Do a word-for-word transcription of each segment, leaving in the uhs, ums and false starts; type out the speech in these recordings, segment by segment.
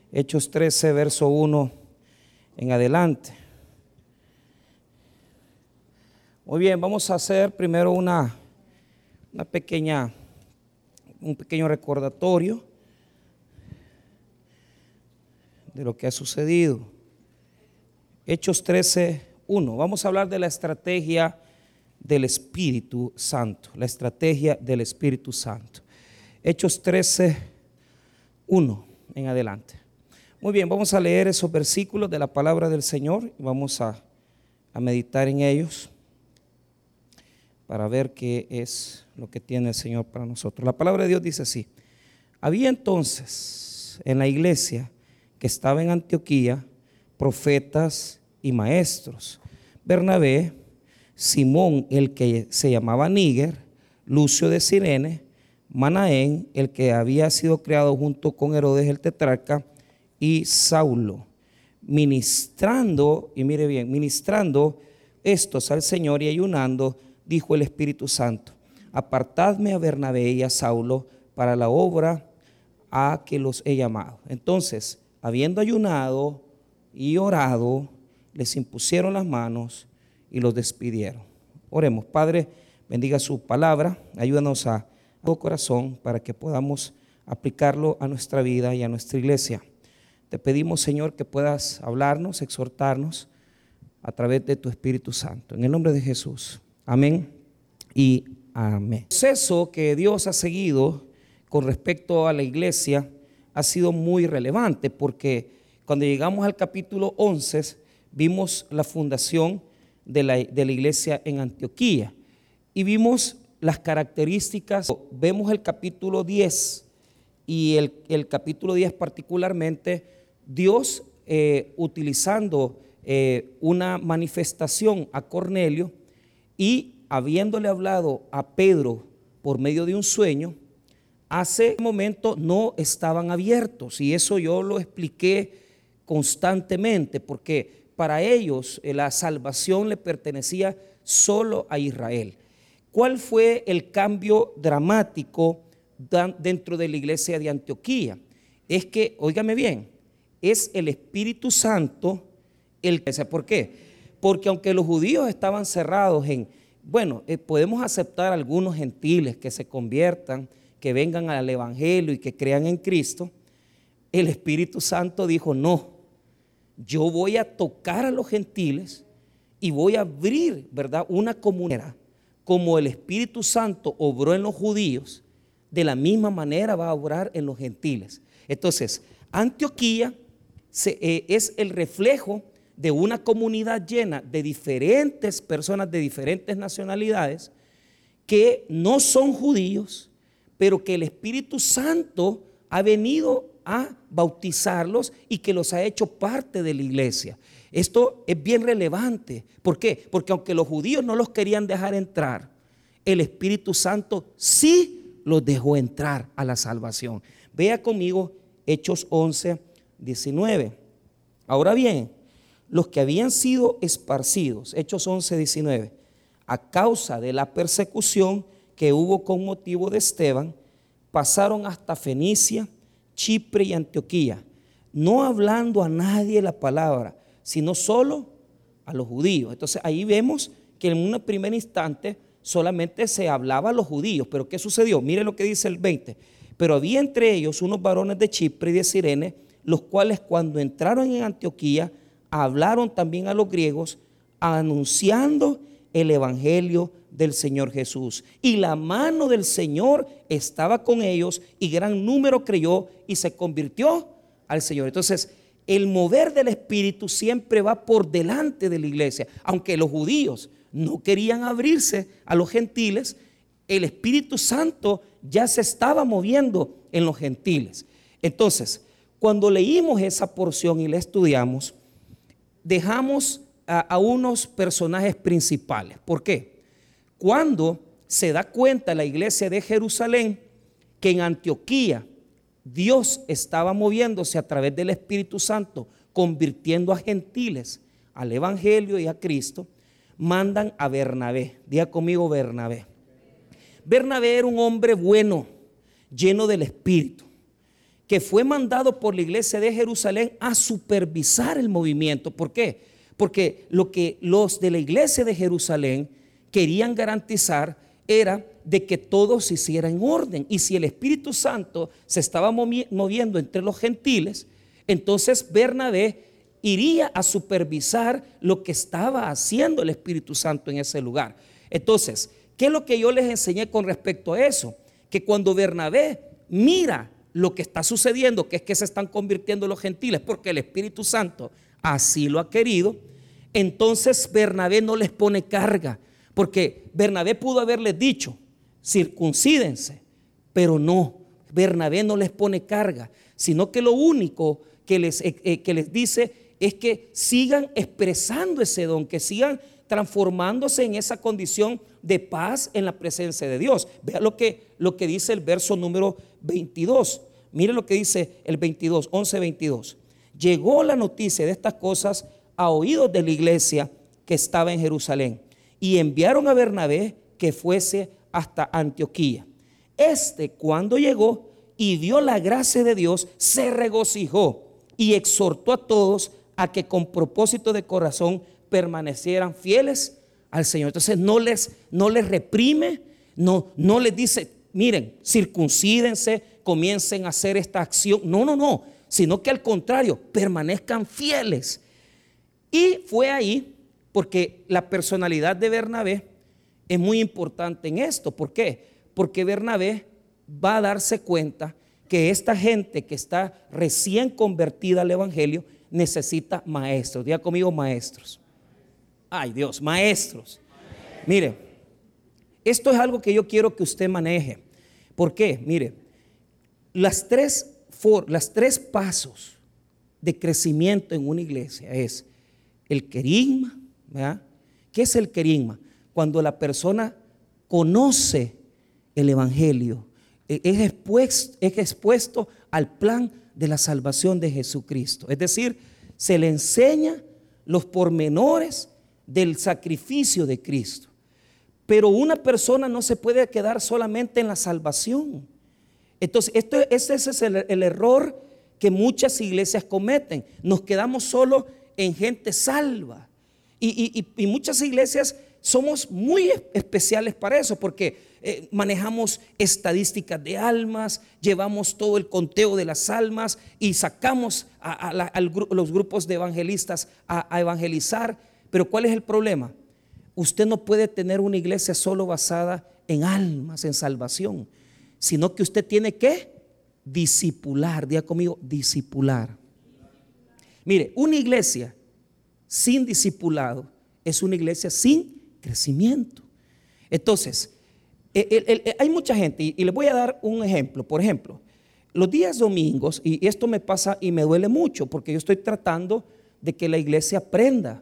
Hechos trece, verso uno en adelante. Muy bien, vamos a hacer primero una, una pequeña, un pequeño recordatorio de lo que ha sucedido. Hechos trece, uno. Vamos a hablar de la estrategia del Espíritu Santo, la estrategia del Espíritu Santo. Hechos trece, uno en adelante. Muy bien, vamos a leer esos versículos de la palabra del Señor y vamos a, a meditar en ellos para ver qué es lo que tiene el Señor para nosotros. La palabra de Dios dice así: había entonces en la iglesia que estaba en Antioquía profetas y maestros: Bernabé, Simón el que se llamaba Níger, Lucio de Cirene, Manaén el que había sido criado junto con Herodes el tetrarca, y Saulo. Ministrando, y mire bien, ministrando estos al Señor y ayunando, dijo el Espíritu Santo: apartadme a Bernabé y a Saulo para la obra a que los he llamado. Entonces, habiendo ayunado y orado, les impusieron las manos y los despidieron. Oremos. Padre, bendiga su palabra, ayúdanos a todo corazón para que podamos aplicarlo a nuestra vida y a nuestra iglesia. Te pedimos, Señor, que puedas hablarnos, exhortarnos a través de tu Espíritu Santo. En el nombre de Jesús. Amén y amén. El proceso que Dios ha seguido con respecto a la iglesia ha sido muy relevante, porque cuando llegamos al capítulo once vimos la fundación de la, de la iglesia en Antioquía y vimos las características. Vemos el capítulo diez y el, el capítulo diez particularmente, Dios eh, utilizando eh, una manifestación a Cornelio y habiéndole hablado a Pedro por medio de un sueño. Hace un momento no estaban abiertos, y eso yo lo expliqué constantemente, porque para ellos eh, la salvación le pertenecía solo a Israel. ¿Cuál fue el cambio dramático dentro de la iglesia de Antioquía? Es que, óigame bien, es el Espíritu Santo el que... ¿Por qué? Porque aunque los judíos estaban cerrados en, bueno, eh, podemos aceptar algunos gentiles que se conviertan, que vengan al evangelio y que crean en Cristo, el Espíritu Santo dijo: no, yo voy a tocar a los gentiles y voy a abrir, ¿verdad?, una comunidad. Como el Espíritu Santo obró en los judíos, de la misma manera va a obrar en los gentiles. Entonces, Antioquía se, eh, es el reflejo de una comunidad llena de diferentes personas de diferentes nacionalidades que no son judíos, pero que el Espíritu Santo ha venido a bautizarlos y que los ha hecho parte de la iglesia. Esto es bien relevante. ¿Por qué? Porque aunque los judíos no los querían dejar entrar, el Espíritu Santo sí los dejó entrar a la salvación. Vea conmigo Hechos once, diecinueve. Ahora bien, los que habían sido esparcidos, Hechos once, diecinueve, a causa de la persecución que hubo con motivo de Esteban, pasaron hasta Fenicia, Chipre y Antioquía, no hablando a nadie la palabra, sino solo a los judíos. Entonces ahí vemos que en un primer instante solamente se hablaba a los judíos. Pero ¿qué sucedió? Mire lo que dice el veinte. Pero había entre ellos unos varones de Chipre y de Cirene, los cuales cuando entraron en Antioquía hablaron también a los griegos, anunciando el evangelio del Señor Jesús. Y la mano del Señor estaba con ellos, y gran número creyó y se convirtió al Señor. Entonces, el mover del Espíritu siempre va por delante de la iglesia. Aunque los judíos no querían abrirse a los gentiles, el Espíritu Santo ya se estaba moviendo en los gentiles. Entonces, cuando leímos esa porción y la estudiamos, dejamos a, a unos personajes principales. ¿Por qué? Cuando se da cuenta la iglesia de Jerusalén que en Antioquía Dios estaba moviéndose a través del Espíritu Santo, convirtiendo a gentiles al evangelio y a Cristo, mandan a Bernabé. Diga conmigo, Bernabé. Bernabé era un hombre bueno, lleno del Espíritu, que fue mandado por la iglesia de Jerusalén a supervisar el movimiento. ¿Por qué? Porque lo que los de la iglesia de Jerusalén querían garantizar era de que todo se hiciera en orden. Y si el Espíritu Santo se estaba moviendo entre los gentiles, entonces Bernabé iría a supervisar lo que estaba haciendo el Espíritu Santo en ese lugar. Entonces, ¿qué es lo que yo les enseñé con respecto a eso? Que cuando Bernabé mira lo que está sucediendo, que es que se están convirtiendo los gentiles porque el Espíritu Santo así lo ha querido, entonces Bernabé no les pone carga, porque Bernabé pudo haberles dicho, circuncídense, pero no, Bernabé no les pone carga, sino que lo único que les, eh, que les dice es que sigan expresando ese don, que sigan transformándose en esa condición de paz en la presencia de Dios. Vea lo que, lo que dice el verso número veintidós. Mire lo que dice el veintidós, once veintidós. Llegó la noticia de estas cosas a oídos de la iglesia que estaba en Jerusalén, y enviaron a Bernabé que fuese hasta Antioquía. Este, cuando llegó y vio la gracia de Dios, se regocijó y exhortó a todos a que con propósito de corazón permanecieran fieles al Señor. Entonces no les, no les reprime, no, no les dice, miren, circuncídense, comiencen a hacer esta acción. No, no, no, sino que al contrario, permanezcan fieles. Y fue ahí porque la personalidad de Bernabé es muy importante en esto. ¿Por qué? Porque Bernabé va a darse cuenta que esta gente que está recién convertida al evangelio necesita maestros. Diga conmigo, maestros. Ay Dios, maestros. Mire, esto es algo que yo quiero que usted maneje. ¿Por qué? Mire, las tres, for, las tres pasos de crecimiento en una iglesia es el querigma, ¿verdad? ¿Qué es el querigma? Cuando la persona conoce el evangelio, es expuesto, es expuesto al plan de la salvación de Jesucristo. Es decir, se le enseña los pormenores del sacrificio de Cristo. Pero una persona no se puede quedar solamente en la salvación. Entonces, esto, ese es el, el error que muchas iglesias cometen. Nos quedamos solo en gente salva. Y, y, y muchas iglesias somos muy especiales para eso, porque eh, manejamos estadísticas de almas, llevamos todo el conteo de las almas y sacamos a, a, la, a los grupos de evangelistas a, a evangelizar. Pero ¿cuál es el problema? Usted no puede tener una iglesia solo basada en almas, en salvación, sino que usted tiene que discipular. Diga conmigo, discipular. Mire, una iglesia sin discipulado es una iglesia sin crecimiento. Entonces, el, el, el, hay mucha gente, y, y les voy a dar un ejemplo. Por ejemplo, los días domingos, y esto me pasa y me duele mucho, porque yo estoy tratando de que la iglesia aprenda.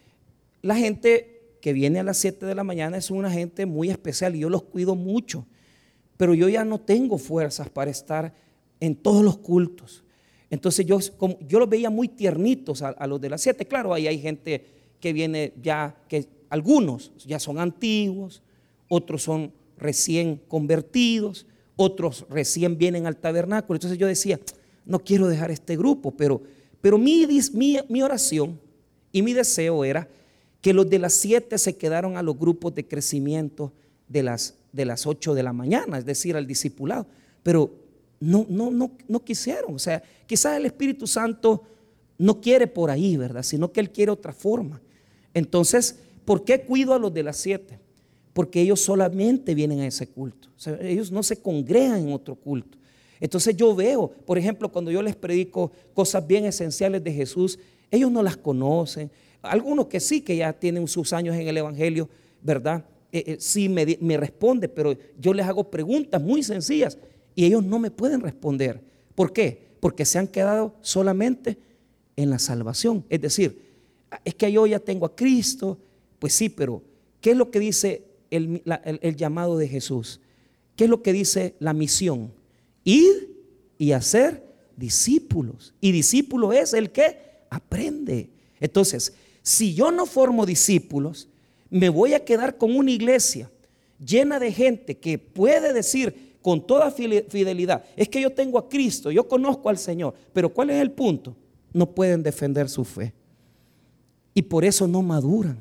La gente que viene a las siete de la mañana es una gente muy especial y yo los cuido mucho, pero yo ya no tengo fuerzas para estar en todos los cultos. Entonces yo, como, yo los veía muy tiernitos a, a los de las siete. Claro, ahí hay gente que viene ya, que algunos ya son antiguos, otros son recién convertidos, otros recién vienen al tabernáculo. Entonces yo decía, no quiero dejar este grupo, pero, pero mi, mi, mi oración y mi deseo era que los de las siete se quedaron a los grupos de crecimiento de las, de las ocho de la mañana, es decir, al discipulado. Pero no, no, no, no quisieron. O sea, quizás el Espíritu Santo no quiere por ahí, ¿verdad? Sino que Él quiere otra forma. Entonces, ¿por qué cuido a los de las siete? Porque ellos solamente vienen a ese culto. O sea, ellos no se congregan en otro culto. Entonces yo veo, por ejemplo, cuando yo les predico cosas bien esenciales de Jesús, ellos no las conocen. Algunos que sí, que ya tienen sus años en el evangelio, ¿verdad? Eh, eh, sí me, me responde, pero yo les hago preguntas muy sencillas y ellos no me pueden responder. ¿Por qué? Porque se han quedado solamente en la salvación. Es decir, es que yo ya tengo a Cristo. Pues sí, pero ¿qué es lo que dice el, la, el, el llamado de Jesús? ¿Qué es lo que dice la misión? Ir y hacer discípulos. Y discípulo es el que aprende. Entonces, si yo no formo discípulos, me voy a quedar con una iglesia llena de gente que puede decir con toda fidelidad. Es que yo tengo a Cristo, yo conozco al Señor, pero ¿cuál es el punto? No pueden defender su fe. Y por eso no maduran.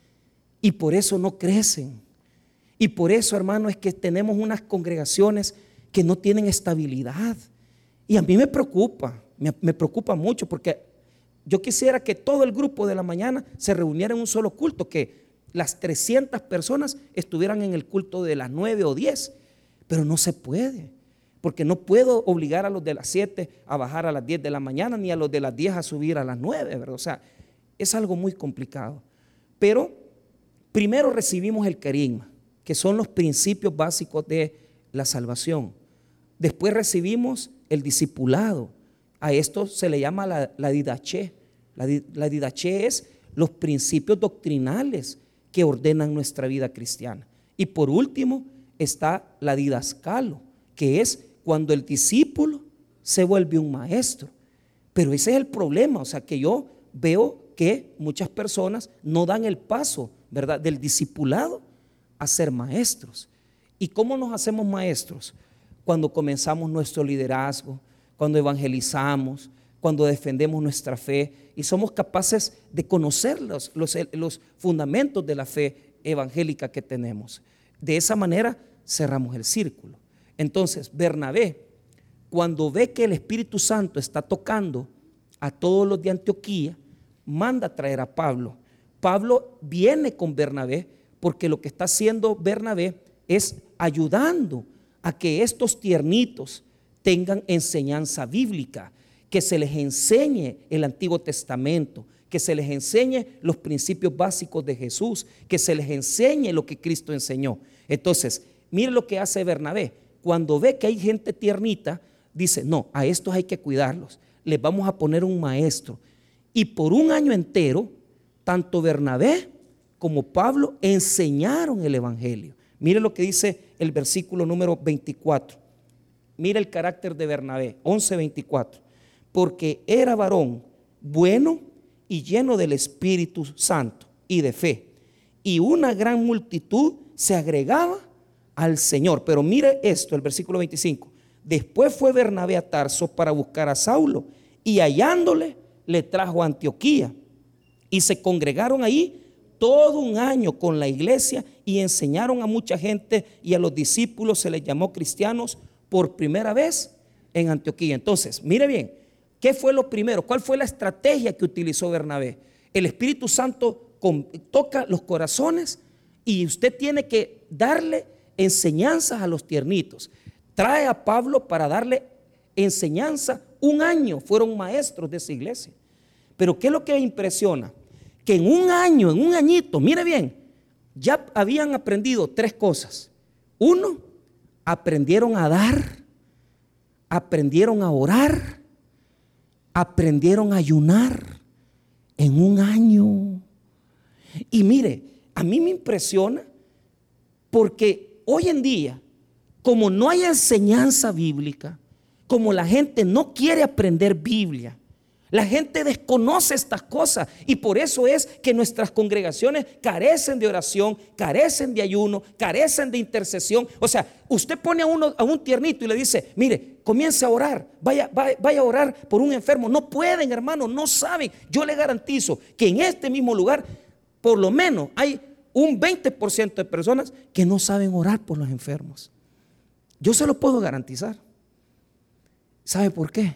Y por eso no crecen. Y por eso, hermano, es que tenemos unas congregaciones que no tienen estabilidad. Y a mí me preocupa, me, me preocupa mucho, porque yo quisiera que todo el grupo de la mañana se reuniera en un solo culto, que las trescientas personas estuvieran en el culto de las nueve o diez, pero no se puede, porque no puedo obligar a los de las siete a bajar a las diez de la mañana, ni a los de las diez a subir a las nueve, ¿verdad? O sea, es algo muy complicado. Pero primero recibimos el carisma, que son los principios básicos de la salvación. Después recibimos el discipulado. A esto se le llama la, la didaché. La, la didaché es los principios doctrinales que ordenan nuestra vida cristiana. Y por último está la didascalo, que es cuando el discípulo se vuelve un maestro. Pero ese es el problema, o sea que yo veo que muchas personas no dan el paso, ¿verdad?, del discipulado a ser maestros. ¿Y cómo nos hacemos maestros? Cuando comenzamos nuestro liderazgo, cuando evangelizamos, cuando defendemos nuestra fe y somos capaces de conocer los, los, los fundamentos de la fe evangélica que tenemos. De esa manera cerramos el círculo. Entonces, Bernabé, cuando ve que el Espíritu Santo está tocando a todos los de Antioquía, manda a traer a Pablo. Pablo viene con Bernabé porque lo que está haciendo Bernabé es ayudando a que estos tiernitos tengan enseñanza bíblica, que se les enseñe el Antiguo Testamento, que se les enseñe los principios básicos de Jesús, que se les enseñe lo que Cristo enseñó. Entonces, mire lo que hace Bernabé. Cuando ve que hay gente tiernita, dice, no, a estos hay que cuidarlos, les vamos a poner un maestro. Y por un año entero, tanto Bernabé como Pablo enseñaron el evangelio. Mire lo que dice el versículo número veinticuatro. Mire el carácter de Bernabé, once veinticuatro. Porque era varón bueno y lleno del Espíritu Santo y de fe, y una gran multitud se agregaba al Señor. Pero mire esto, el versículo veinticinco. Después fue Bernabé a Tarso para buscar a Saulo, y hallándole le trajo a Antioquía, y se congregaron ahí todo un año con la iglesia y enseñaron a mucha gente, y a los discípulos se les llamó cristianos por primera vez en Antioquía. Entonces, mire bien, ¿qué fue lo primero? ¿Cuál fue la estrategia que utilizó Bernabé? El Espíritu Santo con, toca los corazones y usted tiene que darle enseñanzas a los tiernitos. Trae a Pablo para darle enseñanza. Un año fueron maestros de esa iglesia. Pero ¿qué es lo que impresiona? Que en un año, en un añito, mire bien, ya habían aprendido tres cosas. Uno, aprendieron a dar, aprendieron a orar, aprendieron a ayunar en un año. Y mire, a mí me impresiona porque hoy en día, como no hay enseñanza bíblica, como la gente no quiere aprender Biblia, la gente desconoce estas cosas, y por eso es que nuestras congregaciones carecen de oración, carecen de ayuno, carecen de intercesión. O sea, usted pone a uno, a un tiernito y le dice, mire, comience a orar, vaya, vaya, vaya a orar por un enfermo. No pueden, hermano, no saben. Yo le garantizo que en este mismo lugar, por lo menos hay un veinte por ciento de personas que no saben orar por los enfermos. Yo se lo puedo garantizar. ¿Sabe por qué?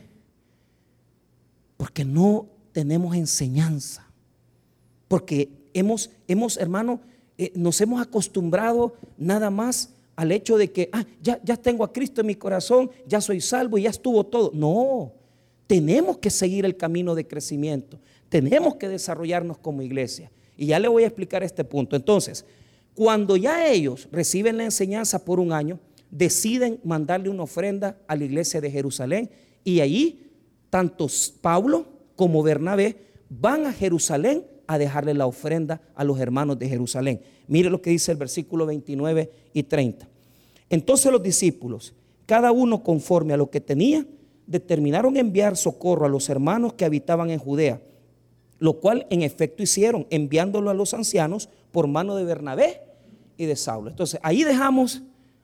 Porque no tenemos enseñanza. Porque hemos, hemos hermano, eh, nos hemos acostumbrado nada más al hecho de que ah, ya, ya tengo a Cristo en mi corazón, ya soy salvo y ya estuvo todo. No, tenemos que seguir el camino de crecimiento. Tenemos que desarrollarnos como iglesia. Y ya le voy a explicar este punto. Entonces, cuando ya ellos reciben la enseñanza por un año, deciden mandarle una ofrenda a la iglesia de Jerusalén, y allí tanto Pablo como Bernabé van a Jerusalén a dejarle la ofrenda a los hermanos de Jerusalén. Mire lo que dice el versículo veintinueve y treinta. Entonces los discípulos, cada uno conforme a lo que tenía, determinaron enviar socorro a los hermanos que habitaban en Judea, lo cual en efecto hicieron, enviándolo a los ancianos por mano de Bernabé y de Saulo. Entonces ahí dejamos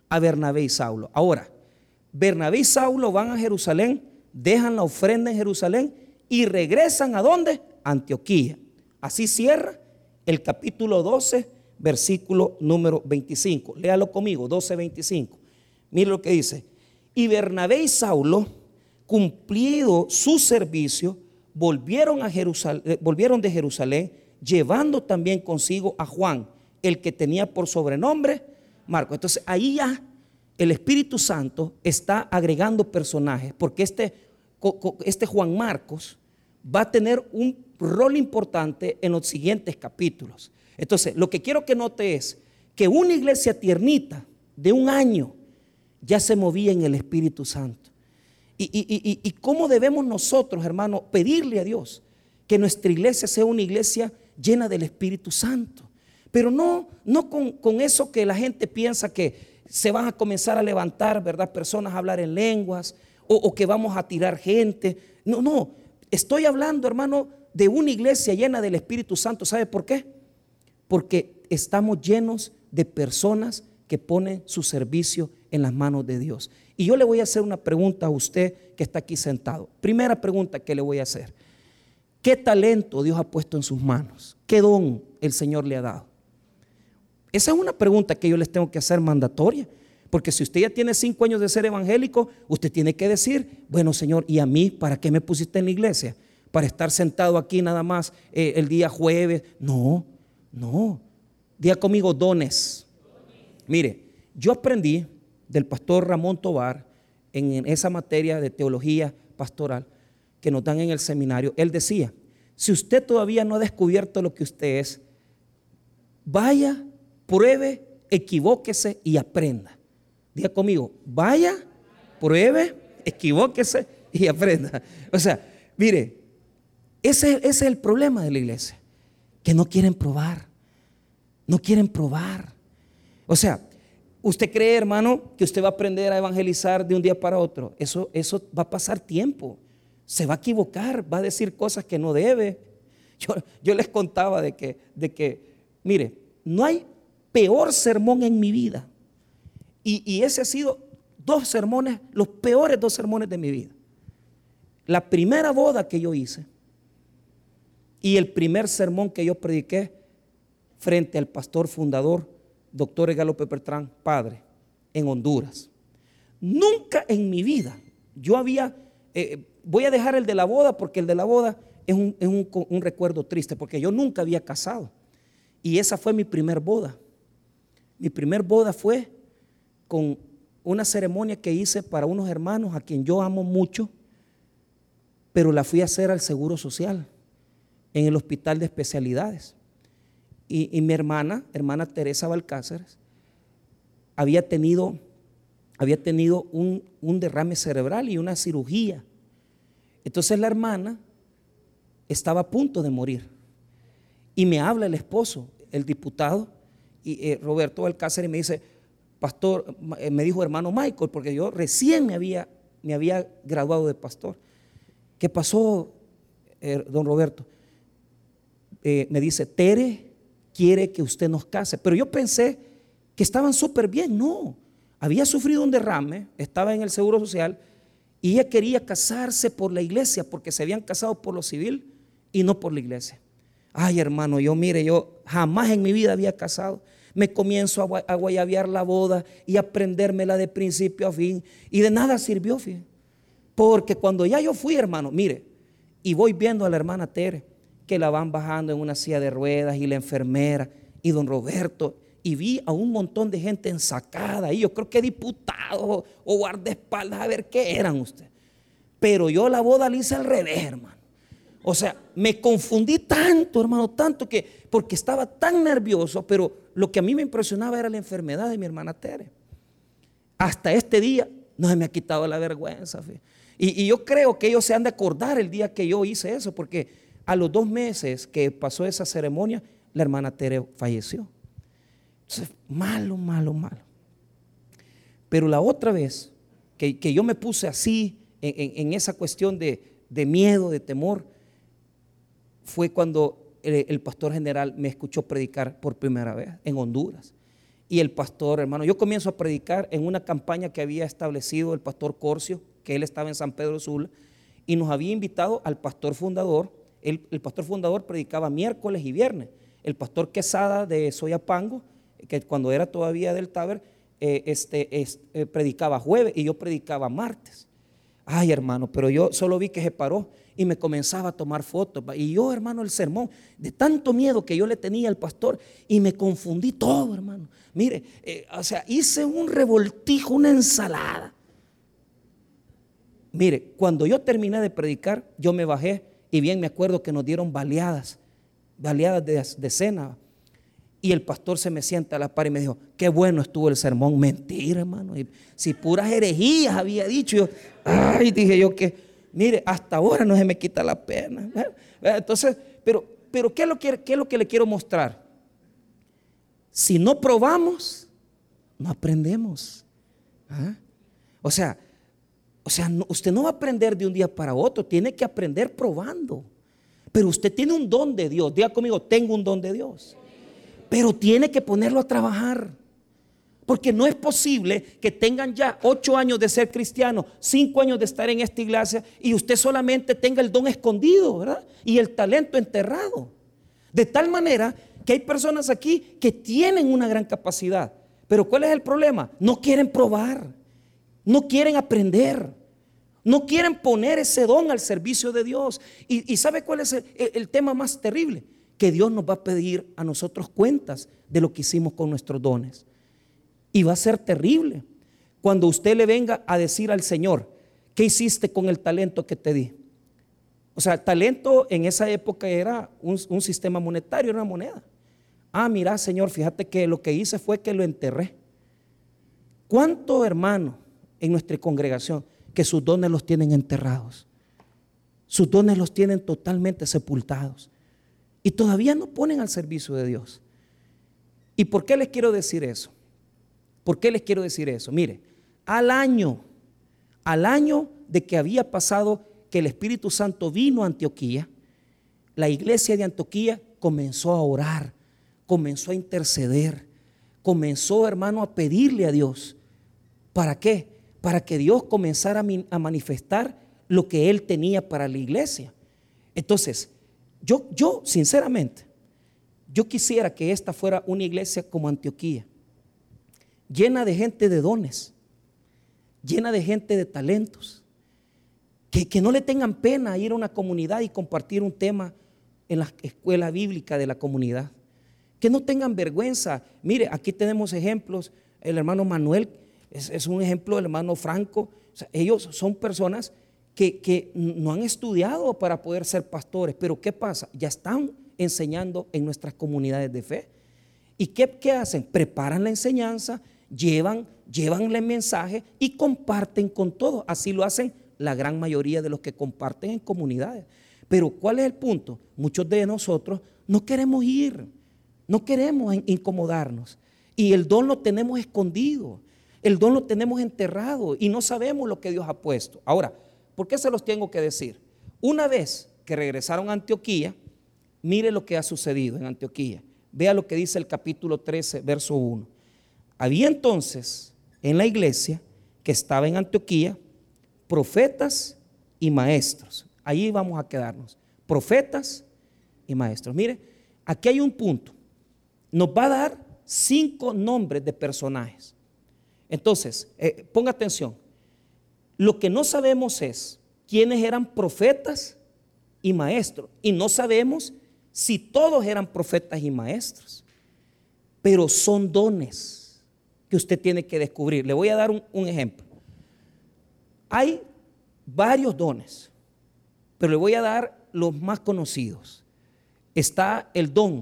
a Bernabé y Saulo. Ahora, Bernabé y Saulo van a Jerusalén, dejan la ofrenda en Jerusalén y regresan ¿a dónde? A Antioquía. Así cierra el capítulo doce, versículo número veinticinco. Léalo conmigo, doce, veinticinco. Mire lo que dice. Y Bernabé y Saulo, cumplido su servicio, volvieron, a Jerusalén, volvieron de Jerusalén, llevando también consigo a Juan, el que tenía por sobrenombre Marcos. Entonces ahí ya el Espíritu Santo está agregando personajes, porque este, este Juan Marcos va a tener un rol importante en los siguientes capítulos. Entonces lo que quiero que note es que una iglesia tiernita de un año ya se movía en el Espíritu Santo. Y, y, y, y cómo debemos nosotros, hermanos, pedirle a Dios que nuestra iglesia sea una iglesia llena del Espíritu Santo. Pero no, no con, con eso que la gente piensa que se van a comenzar a levantar, ¿verdad? Personas a hablar en lenguas o, o que vamos a tirar gente. No, no, estoy hablando, hermano, de una iglesia llena del Espíritu Santo. ¿Sabe por qué? Porque estamos llenos de personas que ponen su servicio en las manos de Dios. Y yo le voy a hacer una pregunta a usted que está aquí sentado. Primera pregunta que le voy a hacer: ¿qué talento Dios ha puesto en sus manos? ¿Qué don el Señor le ha dado? Esa es una pregunta que yo les tengo que hacer mandatoria, porque si usted ya tiene cinco años de ser evangélico, usted tiene que decir: bueno, Señor, ¿y a mí para qué me pusiste en la iglesia? ¿Para estar sentado aquí nada más eh, el día jueves? No, no. Diga conmigo: dones. Mire, yo aprendí del pastor Ramón Tobar en esa materia de teología pastoral que nos dan en el seminario. Él decía: si usted todavía no ha descubierto lo que usted es, vaya, pruebe, equivóquese y aprenda. Diga conmigo: vaya, pruebe, equivóquese y aprenda. O sea, mire, ese, ese es el problema de la iglesia, que no quieren probar, no quieren probar. O sea, ¿usted cree, hermano, que usted va a aprender a evangelizar de un día para otro? Eso, eso va a pasar tiempo. Se va a equivocar, va a decir cosas que no debe. Yo, yo les contaba de que, de que, mire, no hay peor sermón en mi vida. Y, y ese ha sido dos sermones, los peores dos sermones de mi vida. La primera boda que yo hice y el primer sermón que yo prediqué frente al pastor fundador, doctor Egalo Pepertrán, padre, en Honduras. Nunca en mi vida yo había, eh, voy a dejar el de la boda porque el de la boda es, un, es un, un recuerdo triste, porque yo nunca había casado y esa fue mi primer boda. Mi primer boda fue con una ceremonia que hice para unos hermanos a quien yo amo mucho, pero la fui a hacer al Seguro Social en el Hospital de Especialidades. Y, y mi hermana, hermana Teresa Balcáceres, había tenido, había tenido un, un derrame cerebral y una cirugía. Entonces la hermana estaba a punto de morir. Y me habla el esposo, el diputado, y, eh, Roberto Balcáceres, y me dice: pastor, eh, me dijo hermano Michael, porque yo recién me había, me había graduado de pastor. ¿Qué pasó, eh, don Roberto? Eh, me dice: Tere quiere que usted nos case. Pero yo pensé que estaban súper bien. No, había sufrido un derrame, estaba en el Seguro Social y ella quería casarse por la iglesia, porque se habían casado por lo civil y no por la iglesia. Ay, hermano, yo mire, yo jamás en mi vida había casado. Me comienzo a, a guayabear la boda y a aprendérmela de principio a fin, y de nada sirvió, fíjate. Porque cuando ya yo fui, hermano, mire, y voy viendo a la hermana Tere, que la van bajando en una silla de ruedas, y la enfermera y don Roberto, y vi a un montón de gente ensacada, y yo creo que diputados o guardaespaldas, a ver qué eran ustedes. Pero yo la boda la hice al revés, hermano. O sea, me confundí tanto, hermano, tanto que, porque estaba tan nervioso, pero lo que a mí me impresionaba era la enfermedad de mi hermana Tere. Hasta este día no se me ha quitado la vergüenza. Y, y yo creo que ellos se han de acordar el día que yo hice eso, porque a los dos meses que pasó esa ceremonia, la hermana Tere falleció. Entonces, malo, malo, malo. Pero la otra vez que, que yo me puse así, en, en, en esa cuestión de, de miedo, de temor, fue cuando el, el pastor general me escuchó predicar por primera vez en Honduras. Y el pastor, hermano, yo comienzo a predicar en una campaña que había establecido el pastor Corcio, que él estaba en San Pedro Sula, y nos había invitado al pastor fundador. El, el pastor fundador predicaba miércoles y viernes. El pastor Quesada de Soyapango, que cuando era todavía del Taber, eh, este, es, eh, predicaba jueves y yo predicaba martes. Ay, hermano, pero yo solo vi que se paró y me comenzaba a tomar fotos. Y yo, hermano, el sermón, de tanto miedo que yo le tenía al pastor, y me confundí todo, hermano. Mire, eh, o sea, hice un revoltijo, una ensalada. Mire, cuando yo terminé de predicar, yo me bajé y bien me acuerdo que nos dieron baleadas, baleadas de, de cena. Y el pastor se me sienta a la par y me dijo, qué bueno estuvo el sermón. Mentira, hermano. Y si puras herejías había dicho. Yo, ay, dije yo que, mire, hasta ahora no se me quita la pena. Entonces, pero, pero ¿qué es lo que, qué es lo que le quiero mostrar? Si no probamos, no aprendemos. ¿Ah? O sea, o sea, no, usted no va a aprender de un día para otro, tiene que aprender probando. Pero usted tiene un don de Dios. Diga conmigo, tengo un don de Dios. Pero tiene que ponerlo a trabajar. Porque no es posible que tengan ya ocho años de ser cristiano, cinco años de estar en esta iglesia, y usted solamente tenga el don escondido, ¿verdad? Y el talento enterrado. De tal manera que hay personas aquí que tienen una gran capacidad. Pero ¿cuál es el problema? No quieren probar, no quieren aprender, no quieren poner ese don al servicio de Dios. Y, y ¿sabe cuál es el, el tema más terrible? Que Dios nos va a pedir a nosotros cuentas de lo que hicimos con nuestros dones. Y va a ser terrible cuando usted le venga a decir al Señor, ¿qué hiciste con el talento que te di? O sea, el talento en esa época era un, un sistema monetario, era una moneda. Ah, mira, Señor, fíjate que lo que hice fue que lo enterré. ¿Cuántos hermanos en nuestra congregación que sus dones los tienen enterrados? Sus dones los tienen totalmente sepultados. Y todavía no ponen al servicio de Dios. ¿Y por qué les quiero decir eso? ¿Por qué les quiero decir eso? Mire, al año, al año de que había pasado que el Espíritu Santo vino a Antioquía, la iglesia de Antioquía comenzó a orar, comenzó a interceder, comenzó, hermano, a pedirle a Dios. ¿Para qué? Para que Dios comenzara a manifestar lo que Él tenía para la iglesia. Entonces, Yo, yo, sinceramente, yo quisiera que esta fuera una iglesia como Antioquía, llena de gente de dones, llena de gente de talentos, que, que no le tengan pena ir a una comunidad y compartir un tema en la escuela bíblica de la comunidad, que no tengan vergüenza. Mire, aquí tenemos ejemplos, el hermano Manuel es, es un ejemplo, el hermano Franco, o sea, ellos son personas Que, que no han estudiado para poder ser pastores, pero ¿qué pasa? Ya están enseñando en nuestras comunidades de fe. ¿Y qué, qué hacen? Preparan la enseñanza, llevan, llevan el mensaje y comparten con todos. Así lo hacen la gran mayoría de los que comparten en comunidades. Pero ¿cuál es el punto? Muchos de nosotros no queremos ir, no queremos incomodarnos, y el don lo tenemos escondido, el don lo tenemos enterrado y no sabemos lo que Dios ha puesto. Ahora, ¿por qué se los tengo que decir? Una vez que regresaron a Antioquía, mire lo que ha sucedido en Antioquía. Vea lo que dice el capítulo trece, verso uno. Había entonces en la iglesia que estaba en Antioquía profetas y maestros. Ahí vamos a quedarnos. Profetas y maestros. Mire, aquí hay un punto. Nos va a dar cinco nombres de personajes. Entonces, eh, ponga atención. Lo que no sabemos es quiénes eran profetas y maestros. Y no sabemos si todos eran profetas y maestros. Pero son dones que usted tiene que descubrir. Le voy a dar un, un ejemplo. Hay varios dones, pero le voy a dar los más conocidos. Está el don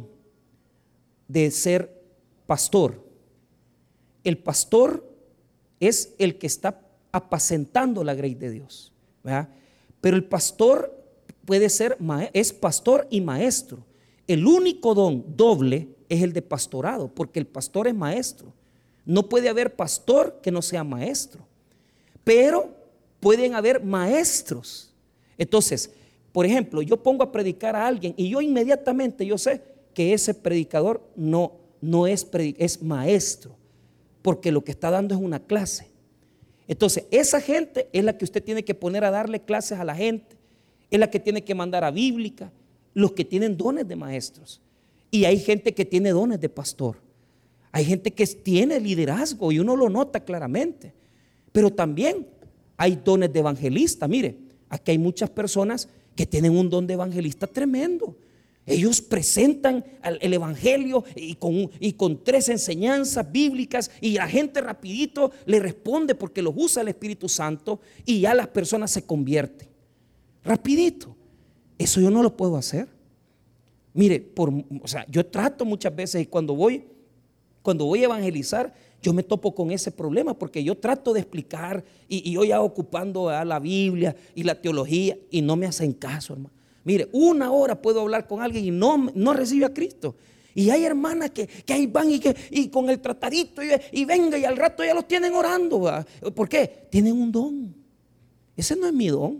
de ser pastor. El pastor es el que está apacentando la grey de Dios, ¿verdad? Pero el pastor puede ser, es pastor y maestro. El único don doble es el de pastorado, porque el pastor es maestro. No puede haber pastor que no sea maestro, pero pueden haber maestros. Entonces, por ejemplo, yo pongo a predicar a alguien y yo inmediatamente yo sé que ese predicador no, no es, es maestro. porque lo que está dando es una clase. Entonces, esa gente es la que usted tiene que poner a darle clases a la gente, es la que tiene que mandar a bíblica, los que tienen dones de maestros. Y hay gente que tiene dones de pastor, hay gente que tiene liderazgo y uno lo nota claramente, pero también hay dones de evangelista. Mire, aquí hay muchas personas que tienen un don de evangelista tremendo. Ellos presentan el evangelio y con, y con tres enseñanzas bíblicas, y la gente rapidito le responde porque los usa el Espíritu Santo, y ya las personas se convierten rapidito. Eso yo no lo puedo hacer. Mire, por, o sea, yo trato muchas veces, y cuando voy, cuando voy a evangelizar, yo me topo con ese problema, porque yo trato de explicar y, y yo ya ocupando a la Biblia y la teología, y no me hacen caso, hermano. Mire, una hora puedo hablar con alguien y no, no recibe a Cristo. Y hay hermanas que, que ahí van y, que, y con el tratadito y, y venga, y al rato ya los tienen orando, ¿verdad? ¿Por qué? Tienen un don. Ese no es mi don.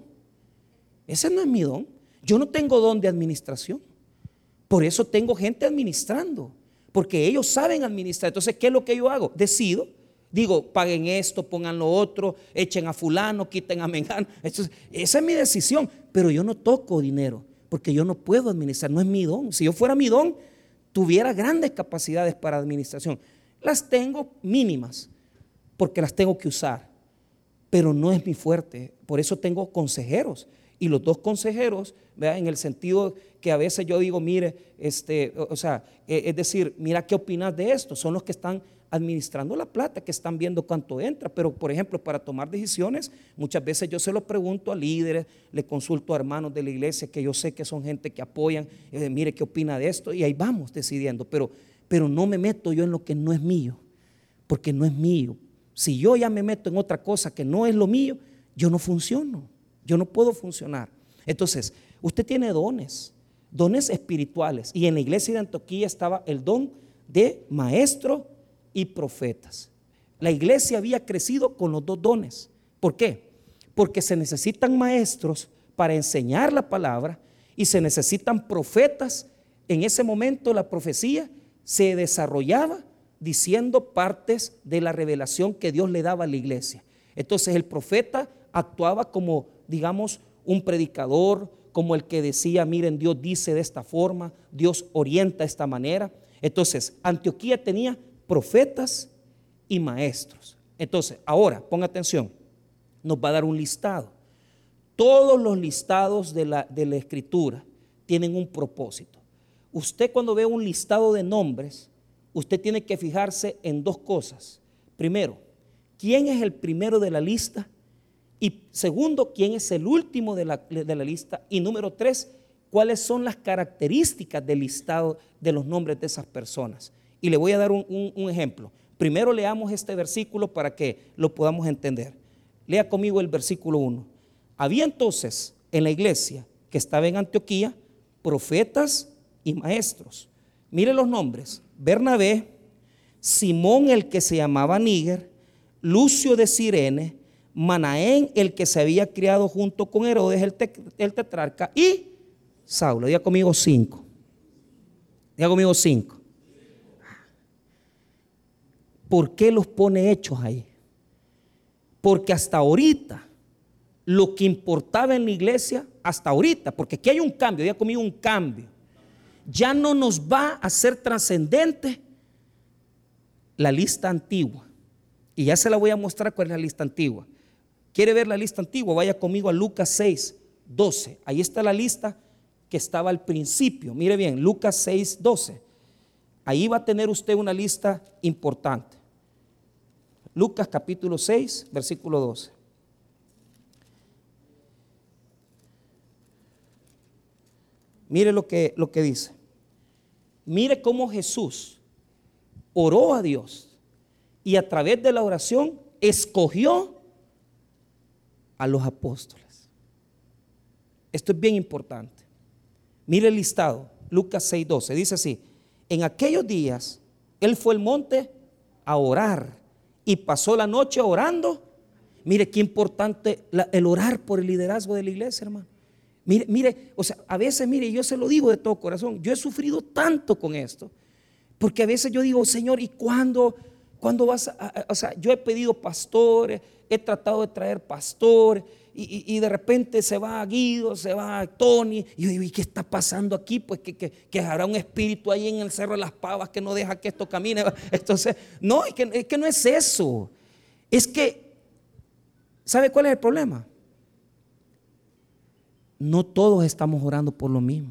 Ese no es mi don. Yo no tengo don de administración. Por eso tengo gente administrando, porque ellos saben administrar. Entonces, ¿qué es lo que yo hago? Decido, digo, paguen esto, pongan lo otro, echen a fulano, quiten a mengano. Entonces, esa es mi decisión, pero yo no toco dinero, porque yo no puedo administrar, no es mi don. Si yo fuera mi don, tuviera grandes capacidades para administración. Las tengo mínimas, porque las tengo que usar, pero no es mi fuerte. Por eso tengo consejeros, y los dos consejeros, ¿verdad? En el sentido que a veces yo digo, mire, este, o sea, es decir, mira, ¿qué opinas de esto? Son los que están administrando la plata, que están viendo cuánto entra. Pero por ejemplo, para tomar decisiones, muchas veces yo se lo pregunto a líderes, le consulto a hermanos de la iglesia que yo sé que son gente que apoyan, eh, mire, ¿qué opina de esto? Y ahí vamos decidiendo, pero, pero no me meto yo en lo que no es mío, porque no es mío. Si yo ya me meto en otra cosa que no es lo mío, yo no funciono, yo no puedo funcionar. Entonces, usted tiene dones, dones espirituales, y en la iglesia de Antioquía estaba el don de maestro y profetas. La iglesia había crecido con los dos dones. ¿Por qué? Porque se necesitan maestros para enseñar la palabra, y se necesitan profetas. En ese momento la profecía se desarrollaba diciendo partes de la revelación que Dios le daba a la iglesia. Entonces el profeta actuaba como, digamos, un predicador, como el que decía, miren, Dios dice de esta forma, Dios orienta de esta manera. Entonces Antioquía tenía profetas y maestros. Entonces, ahora, ponga atención, nos va a dar un listado. Todos los listados de la, de la escritura tienen un propósito. Usted, cuando ve un listado de nombres, usted tiene que fijarse en dos cosas. Primero, ¿quién es el primero de la lista? Y segundo, ¿quién es el último de la, de la lista? Y número tres, ¿cuáles son las características del listado de los nombres de esas personas? Y le voy a dar un, un, un ejemplo. Primero leamos este versículo para que lo podamos entender. Lea conmigo el versículo uno. Había entonces en la iglesia que estaba en Antioquía profetas y maestros. Mire los nombres: Bernabé, Simón el que se llamaba Níger, Lucio de Cirene, Manaén el que se había criado junto con Herodes el, te, el tetrarca, y Saulo. Diga conmigo cinco. Diga conmigo cinco. ¿Por qué los pone hechos ahí? Porque hasta ahorita lo que importaba en la iglesia, hasta ahorita, porque aquí hay un cambio, diga conmigo un cambio, ya no nos va a hacer trascendente la lista antigua. Y ya se la voy a mostrar cuál es la lista antigua. ¿Quiere ver la lista antigua? Vaya conmigo a Lucas seis, doce. Ahí está la lista que estaba al principio. Mire bien, Lucas seis, doce. Ahí va a tener usted una lista importante. Lucas capítulo seis, versículo doce. Mire lo que, lo que dice. Mire cómo Jesús oró a Dios y a través de la oración escogió a los apóstoles. Esto es bien importante. Mire el listado, Lucas seis, doce. Dice así: en aquellos días él fue al monte a orar y pasó la noche orando. Mire qué importante la, el orar por el liderazgo de la iglesia, hermano. Mire, mire, o sea, a veces, mire, yo se lo digo de todo corazón, yo he sufrido tanto con esto, porque a veces yo digo, Señor, ¿y cuándo? Cuando vas a, a, o sea, yo he pedido pastores, he tratado de traer pastores, y, y, y de repente se va Guido, se va Tony, y yo digo, ¿y qué está pasando aquí? Pues que, que, que habrá un espíritu ahí en el Cerro de las Pavas que no deja que esto camine. Entonces, no, es que, es que no es eso. Es que, ¿sabe cuál es el problema? No todos estamos orando por lo mismo.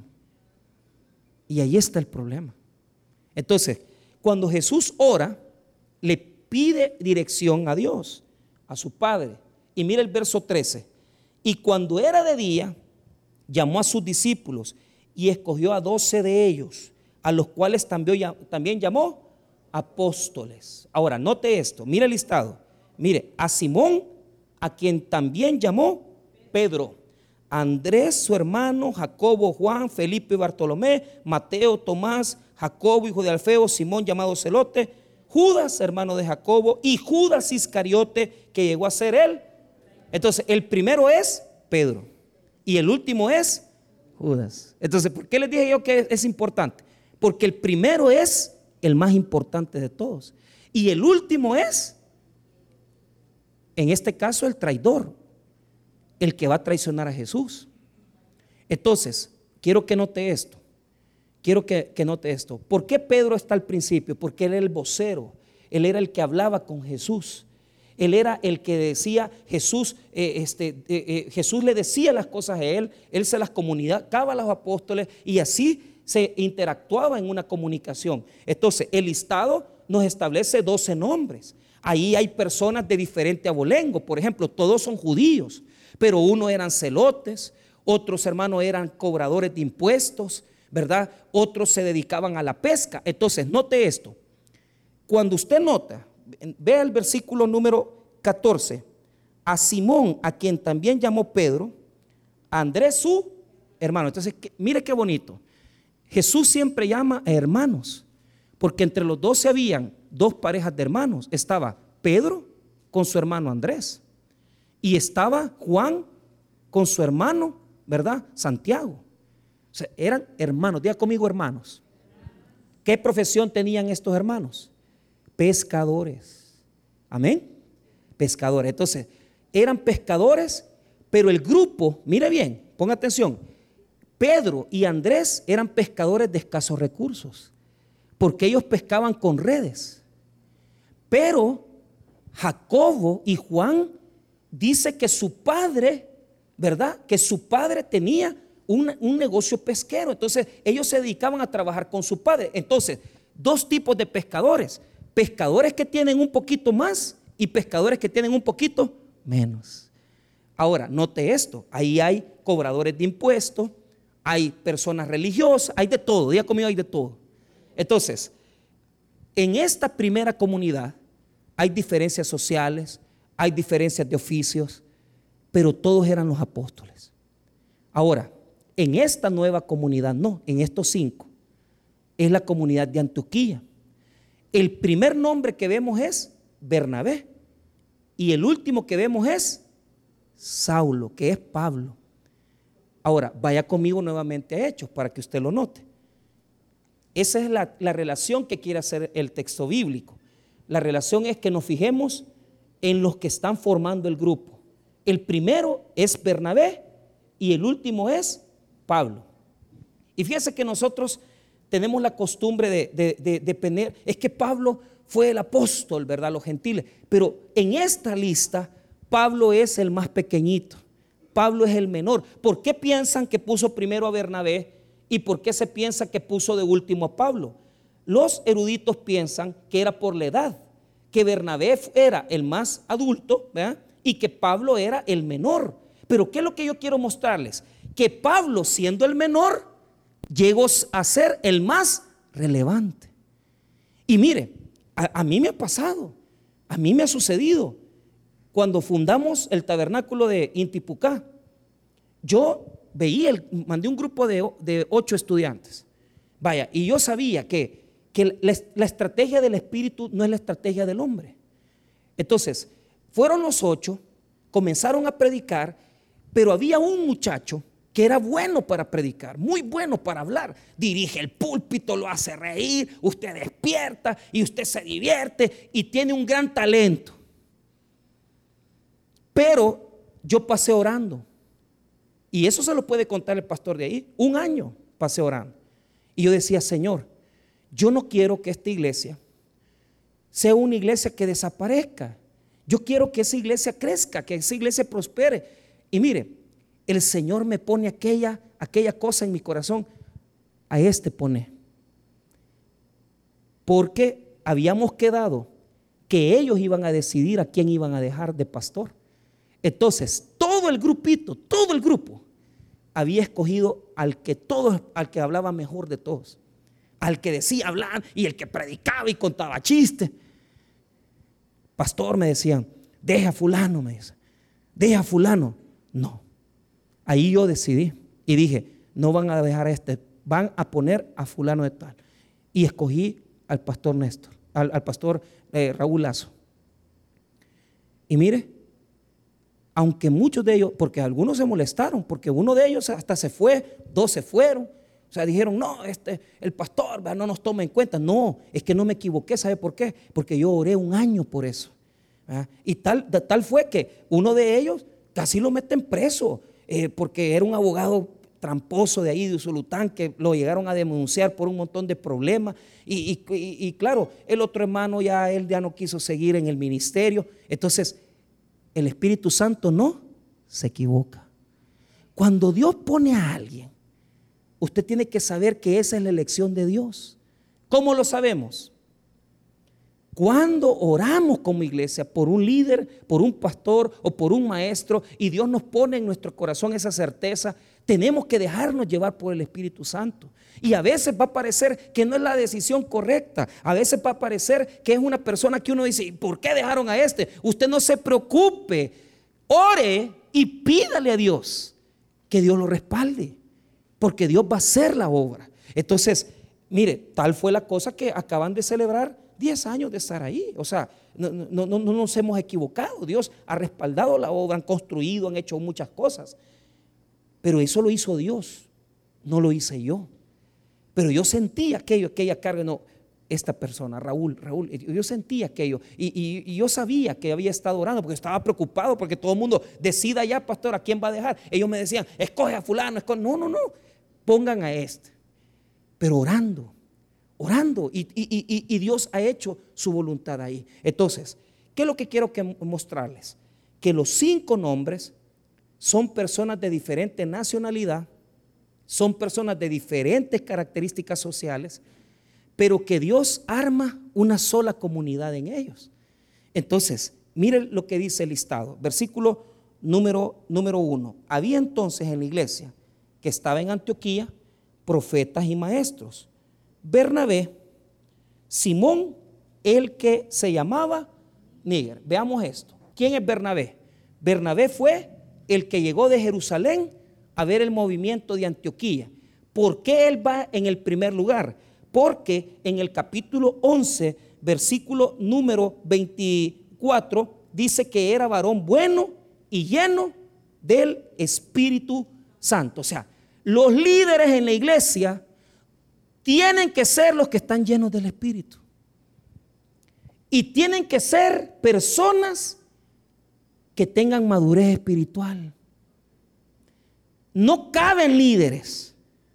Y ahí está el problema. Entonces, cuando Jesús ora, le pide dirección a Dios, a su Padre. Y mira el verso trece. Y cuando era de día, llamó a sus discípulos y escogió a doce de ellos, a los cuales también, también llamó apóstoles. Ahora, note esto, mire el listado. Mire, a Simón, a quien también llamó Pedro, Andrés, su hermano, Jacobo, Juan, Felipe y Bartolomé, Mateo, Tomás, Jacobo, hijo de Alfeo, Simón llamado Celote, Judas, hermano de Jacobo, y Judas Iscariote, que llegó a ser él. Entonces, el primero es Pedro y el último es Judas. Entonces, ¿por qué les dije yo que es importante? Porque el primero es el más importante de todos y el último es, en este caso, el traidor, el que va a traicionar a Jesús. Entonces, quiero que note esto. Quiero que, que note esto. ¿Por qué Pedro está al principio? Porque él era el vocero. Él era el que hablaba con Jesús. Él era el que decía, Jesús, eh, este, eh, eh, Jesús le decía las cosas a él. Él se las comunicaba a los apóstoles y así se interactuaba en una comunicación. Entonces, el listado nos establece doce nombres. Ahí hay personas de diferente abolengo. Por ejemplo, todos son judíos, pero unos eran celotes, otros hermanos eran cobradores de impuestos, ¿verdad? Otros se dedicaban a la pesca. Entonces, note esto. Cuando usted nota, vea el versículo número catorce. A Simón, a quien también llamó Pedro, a Andrés su hermano. Entonces, mire qué bonito. Jesús siempre llama a hermanos, porque entre los doce habían dos parejas de hermanos. Estaba Pedro con su hermano Andrés y estaba Juan con su hermano, ¿verdad? Santiago. O sea, eran hermanos. Diga conmigo, hermanos. ¿Qué profesión tenían estos hermanos? Pescadores. Amén. Pescadores. Entonces, eran pescadores, pero el grupo, mire bien, ponga atención. Pedro y Andrés eran pescadores de escasos recursos, porque ellos pescaban con redes. Pero Jacobo y Juan dice que su padre, ¿verdad? Que su padre tenía un, un negocio pesquero. Entonces ellos se dedicaban a trabajar con su padre. Entonces, dos tipos de pescadores. Pescadores que tienen un poquito más y pescadores que tienen un poquito menos. Ahora, note esto. Ahí hay cobradores de impuestos, hay personas religiosas, hay de todo. Diga conmigo, hay de todo. Entonces, en esta primera comunidad hay diferencias sociales, hay diferencias de oficios, pero todos eran los apóstoles. Ahora, en esta nueva comunidad, no, en estos cinco, es la comunidad de Antioquía. El primer nombre que vemos es Bernabé y el último que vemos es Saulo, que es Pablo. Ahora, vaya conmigo nuevamente a Hechos para que usted lo note. Esa es la, la relación que quiere hacer el texto bíblico. La relación es que nos fijemos en los que están formando el grupo. El primero es Bernabé y el último es Pablo. Y fíjese que nosotros tenemos la costumbre de, de, de, de poner, es que Pablo fue el apóstol, ¿verdad? Los gentiles. Pero en esta lista, Pablo es el más pequeñito. Pablo es el menor. ¿Por qué piensan que puso primero a Bernabé y por qué se piensa que puso de último a Pablo? Los eruditos piensan que era por la edad, que Bernabé era el más adulto, ¿verdad? Y que Pablo era el menor. Pero ¿qué es lo que yo quiero mostrarles? Que Pablo, siendo el menor, llegó a ser el más relevante. Y mire, a, a mí me ha pasado, a mí me ha sucedido. Cuando fundamos el tabernáculo de Intipucá, yo veía, el, mandé un grupo de, de ocho estudiantes. Vaya, y yo sabía que, que la, la estrategia del espíritu no es la estrategia del hombre. Entonces, fueron los ocho, comenzaron a predicar, pero había un muchacho que era bueno para predicar, muy bueno para hablar. Dirige el púlpito, lo hace reír, usted despierta y usted se divierte y tiene un gran talento. Pero yo pasé orando, y eso se lo puede contar el pastor de ahí. Un año pasé orando, y yo decía: Señor, yo no quiero que esta iglesia sea una iglesia que desaparezca. Yo quiero que esa iglesia crezca, que esa iglesia prospere. Y mire, el Señor me pone aquella, aquella cosa en mi corazón. A este pone, porque habíamos quedado que ellos iban a decidir a quién iban a dejar de pastor. Entonces todo el grupito, todo el grupo había escogido al que todos, al que hablaba mejor de todos, al que decía hablar y el que predicaba y contaba chistes. Pastor, me decían, deja a fulano, me dice, deja a fulano. No, ahí yo decidí y dije: no van a dejar a este, van a poner a fulano de tal. Y escogí al pastor Néstor, al, al pastor eh, Raúl Lazo. Y mire, aunque muchos de ellos, porque algunos se molestaron, porque uno de ellos hasta se fue, dos se fueron. O sea, dijeron: no, este, el pastor ¿verdad? no nos toma en cuenta. No, es que no me equivoqué. ¿Sabe por qué? Porque yo oré un año por eso, ¿verdad? Y tal, tal fue que uno de ellos casi lo meten preso, eh, porque era un abogado tramposo de ahí de Usulután, que lo llegaron a denunciar por un montón de problemas. Y, y, y, y claro, el otro hermano ya, él ya no quiso seguir en el ministerio. Entonces el Espíritu Santo no se equivoca. Cuando Dios pone a alguien, usted tiene que saber que esa es la elección de Dios. ¿Cómo lo sabemos? Cuando oramos como iglesia por un líder, por un pastor o por un maestro, y Dios nos pone en nuestro corazón esa certeza, tenemos que dejarnos llevar por el Espíritu Santo. Y a veces va a parecer que no es la decisión correcta. A veces va a parecer que es una persona que uno dice: ¿por qué dejaron a este? Usted no se preocupe, ore y pídale a Dios que Dios lo respalde, porque Dios va a hacer la obra. Entonces, mire, tal fue la cosa que acaban de celebrar diez años de estar ahí. O sea, no, no, no, no nos hemos equivocado. Dios ha respaldado la obra, han construido, han hecho muchas cosas. Pero eso lo hizo Dios, no lo hice yo. Pero yo sentía aquello, aquella carga. No, esta persona, Raúl, Raúl, yo sentía aquello. Y, y, y yo sabía que había estado orando, porque estaba preocupado, porque todo el mundo decida ya, pastor, ¿a quién va a dejar? Ellos me decían: escoge a fulano, escoge. No, no, no, pongan a este. Pero orando, orando, y, y, y, y Dios ha hecho su voluntad ahí. Entonces, ¿qué es lo que quiero que mostrarles? Que los cinco nombres son personas de diferente nacionalidad, son personas de diferentes características sociales, pero que Dios arma una sola comunidad en ellos. Entonces, miren lo que dice el listado, versículo número, número uno. Había entonces en la iglesia que estaba en Antioquía profetas y maestros: Bernabé, Simón, el que se llamaba Níger. Veamos esto. ¿Quién es Bernabé? Bernabé fue el que llegó de Jerusalén a ver el movimiento de Antioquía. ¿Por qué él va en el primer lugar? Porque en el capítulo once, versículo número veinticuatro, dice que era varón bueno y lleno del Espíritu Santo. O sea, los líderes en la iglesia tienen que ser los que están llenos del Espíritu. Y tienen que ser personas que tengan madurez espiritual. No caben líderes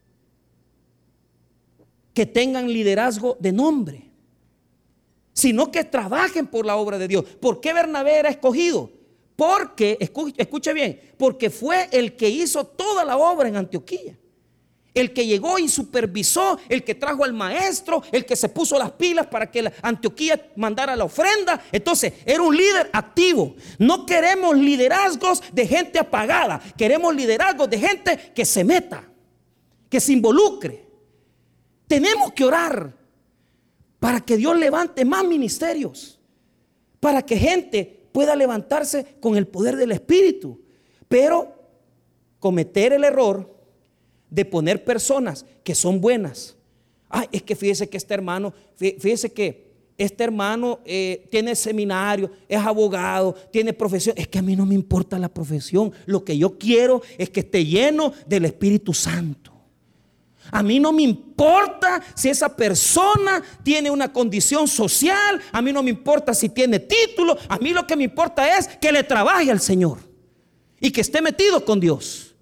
que tengan liderazgo de nombre, sino que trabajen por la obra de Dios. ¿Por qué Bernabé era escogido? Porque, escuche, escuche bien, porque fue el que hizo toda la obra en Antioquía. El que llegó y supervisó, el que trajo al maestro, el que se puso las pilas para que la Antioquía mandara la ofrenda. Entonces era un líder activo. No queremos liderazgos de gente apagada, queremos liderazgos de gente que se meta, que se involucre. Tenemos que orar para que Dios levante más ministerios, para que gente pueda levantarse con el poder del Espíritu. Pero cometer el error de poner personas que son buenas. Ay, es que fíjese que este hermano, fíjese que este hermano eh, tiene seminario, es abogado, tiene profesión. Es que a mí no me importa la profesión. Lo que yo quiero es que esté lleno del Espíritu Santo. A mí no me importa si esa persona tiene una condición social. A mí no me importa si tiene título. A mí lo que me importa es que le trabaje al Señor y que esté metido con Dios.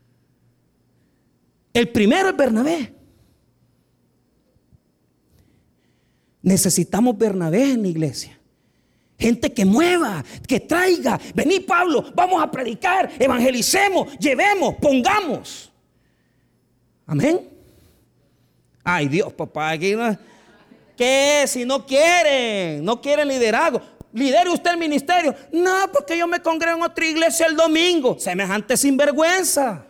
El primero es Bernabé. Necesitamos Bernabé en la iglesia. Gente que mueva, que traiga. Vení, Pablo, vamos a predicar, evangelicemos, llevemos, pongamos. Amén. Ay, Dios, papá, aquí no. ¿Qué? Si no quieren, no quieren liderazgo. ¿Lidere usted el ministerio? No, porque yo me congrego en otra iglesia el domingo. Semejante sinvergüenza.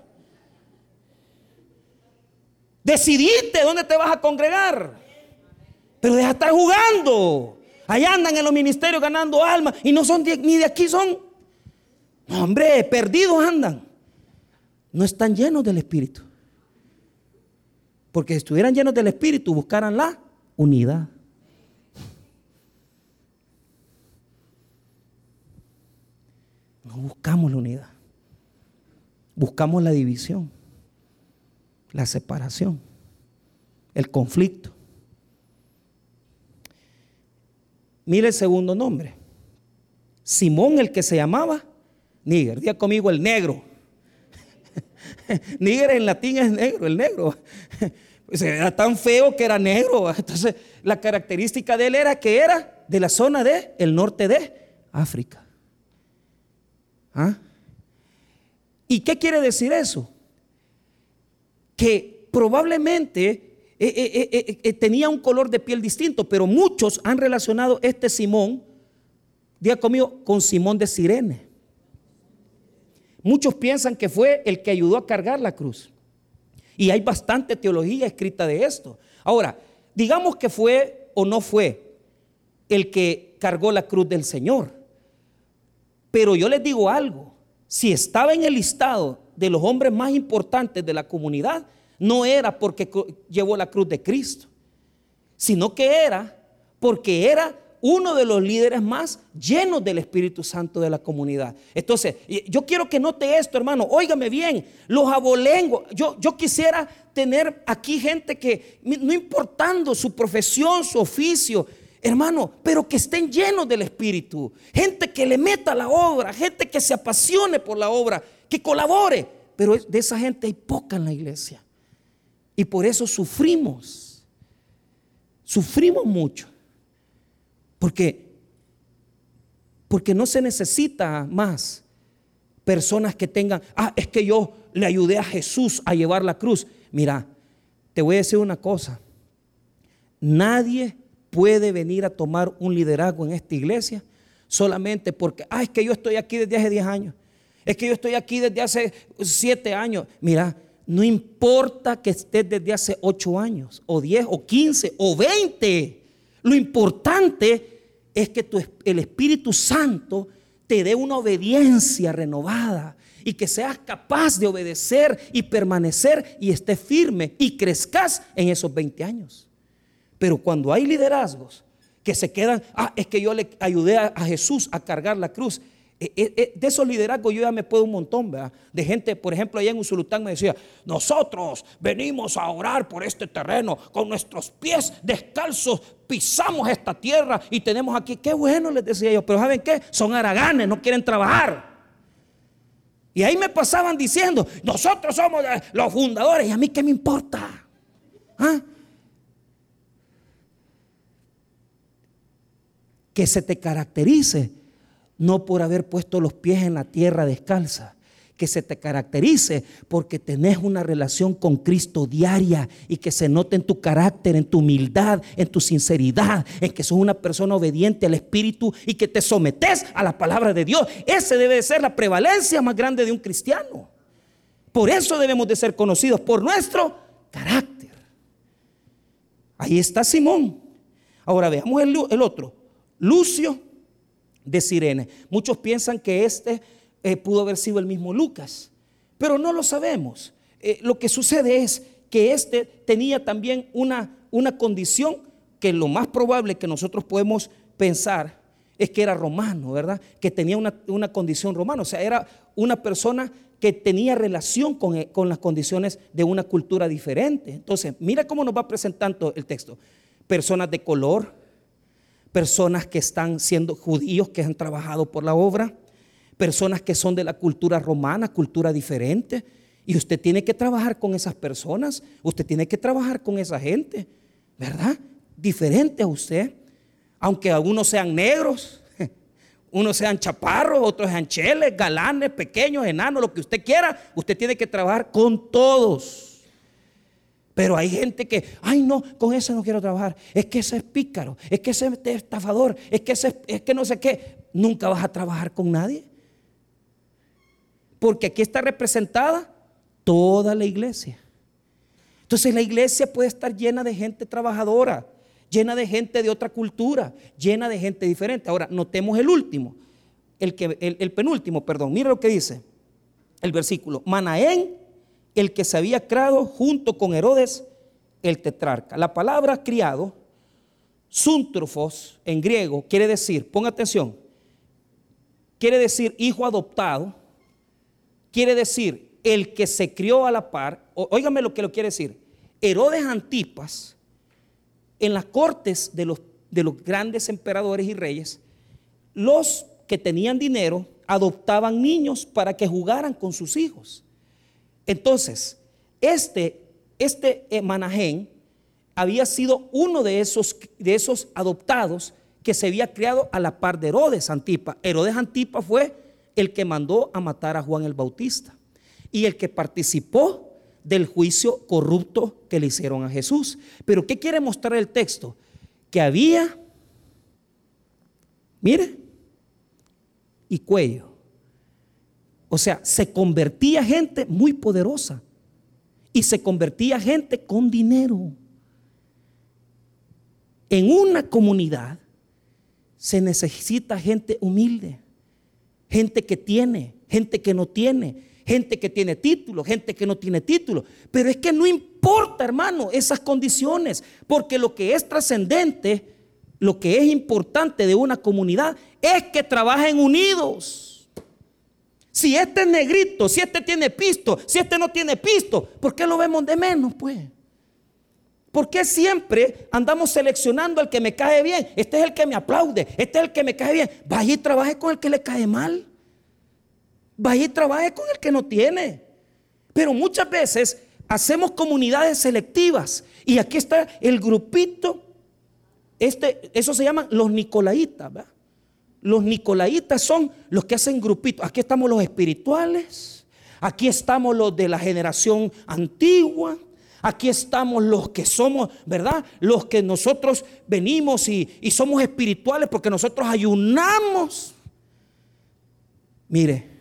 Decidiste dónde te vas a congregar. Pero deja de estar jugando. Allá andan en los ministerios ganando almas y no son de, ni de aquí son. No, hombre, perdidos andan. No están llenos del Espíritu. Porque si estuvieran llenos del Espíritu, buscaran la unidad. No buscamos la unidad. Buscamos la división, la separación, el conflicto. Mire el segundo nombre. Simón, el que se llamaba Níger. Diga conmigo, el negro. Níger en latín es negro, el negro. Pues era tan feo que era negro. Entonces la característica de él era que era de la zona de el norte de África. ¿Ah? ¿Y qué quiere decir eso? Que probablemente Eh, eh, eh, eh, tenía un color de piel distinto, pero muchos han relacionado este Simón, diga conmigo, con Simón de Cirene. Muchos piensan que fue el que ayudó a cargar la cruz. Y hay bastante teología escrita de esto. Ahora, digamos que fue o no fue el que cargó la cruz del Señor. Pero yo les digo algo, si estaba en el listado de los hombres más importantes de la comunidad, no era porque llevó la cruz de Cristo, sino que era porque era uno de los líderes más llenos del Espíritu Santo de la comunidad. Entonces, yo quiero que note esto, hermano. Óigame bien, los abolengos. Yo, yo quisiera tener aquí gente que, no importando su profesión, su oficio, hermano, pero que estén llenos del Espíritu. Gente que le meta la obra, gente que se apasione por la obra, que colabore. Pero de esa gente hay poca en la iglesia. Y por eso sufrimos, sufrimos mucho, porque, porque no se necesita más personas que tengan, ah, es que yo le ayudé a Jesús a llevar la cruz. Mira, te voy a decir una cosa, nadie puede venir a tomar un liderazgo en esta iglesia solamente porque, ah, es que yo estoy aquí desde hace diez años, es que yo estoy aquí desde hace siete años. Mira, no importa que estés desde hace ocho años, o diez, o quince, o veinte. Lo importante es que tu, el Espíritu Santo te dé una obediencia renovada y que seas capaz de obedecer y permanecer y estés firme y crezcas en esos veinte años. Pero cuando hay liderazgos que se quedan, ah, es que yo le ayudé a, a Jesús a cargar la cruz. De esos liderazgos yo ya me puedo un montón, ¿verdad? De gente, por ejemplo, allá en Usulután me decía, nosotros venimos a orar por este terreno, con nuestros pies descalzos pisamos esta tierra y tenemos aquí, qué bueno, les decía yo, pero ¿saben qué? Son haraganes, no quieren trabajar. Y ahí me pasaban diciendo, nosotros somos los fundadores, y a mí qué me importa. ¿Ah? Que se te caracterice no por haber puesto los pies en la tierra descalza, que se te caracterice porque tenés una relación con Cristo diaria y que se note en tu carácter, en tu humildad, en tu sinceridad, en que sos una persona obediente al Espíritu y que te sometes a la palabra de Dios. Ese debe de ser la prevalencia más grande de un cristiano. Por eso debemos de ser conocidos por nuestro carácter. Ahí está Simón. Ahora veamos el, el otro, Lucio de Cirene. Muchos piensan que este eh, pudo haber sido el mismo Lucas, pero no lo sabemos. Eh, lo que sucede es que este tenía también una, una condición que lo más probable que nosotros podemos pensar es que era romano, ¿verdad? Que tenía una, una condición romana, o sea, era una persona que tenía relación con, con las condiciones de una cultura diferente. Entonces, mira cómo nos va presentando el texto. Personas de color, personas que están siendo judíos, que han trabajado por la obra, personas que son de la cultura romana, cultura diferente. Y usted tiene que trabajar con esas personas, usted tiene que trabajar con esa gente, ¿verdad? Diferente a usted. Aunque algunos sean negros, unos sean chaparros, otros sean cheles, galanes, pequeños, enanos, lo que usted quiera, usted tiene que trabajar con todos. Pero hay gente que, ay no, con ese no quiero trabajar, es que ese es pícaro, es que ese es estafador, es que ese es que no sé qué. Nunca vas a trabajar con nadie, porque aquí está representada toda la iglesia. Entonces la iglesia puede estar llena de gente trabajadora, llena de gente de otra cultura, llena de gente diferente. Ahora, notemos el último, el, que, el, el penúltimo, perdón. Mira lo que dice el versículo. Manaén, el que se había criado junto con Herodes, el tetrarca. La palabra criado, súntrofos, en griego, quiere decir, ponga atención, quiere decir hijo adoptado, quiere decir el que se crió a la par. Óigame lo que lo quiere decir. Herodes Antipas, en las cortes de los, de los grandes emperadores y reyes, los que tenían dinero adoptaban niños para que jugaran con sus hijos. Entonces, este, este Manaén había sido uno de esos, de esos adoptados que se había criado a la par de Herodes Antipas. Herodes Antipas fue el que mandó a matar a Juan el Bautista y el que participó del juicio corrupto que le hicieron a Jesús. Pero ¿qué quiere mostrar el texto? Que había, mire, y cuello. O sea, se convertía gente muy poderosa y se convertía gente con dinero. En una comunidad se necesita gente humilde, gente que tiene, gente que no tiene, gente que tiene título, gente que no tiene título. Pero es que no importa, hermano, esas condiciones, porque lo que es trascendente, lo que es importante de una comunidad es que trabajen unidos. Si este es negrito, si este tiene pisto, si este no tiene pisto, ¿por qué lo vemos de menos, pues? ¿Por qué siempre andamos seleccionando al que me cae bien? Este es el que me aplaude, este es el que me cae bien. Vaya y trabaje con el que le cae mal. Vaya y trabaje con el que no tiene. Pero muchas veces hacemos comunidades selectivas. Y aquí está el grupito. Este, eso se llaman los nicolaitas, ¿verdad? Los nicolaitas son los que hacen grupitos. Aquí estamos los espirituales. Aquí estamos los de la generación antigua. Aquí estamos los que somos, ¿verdad? Los que nosotros venimos y, y somos espirituales porque nosotros ayunamos. Mire,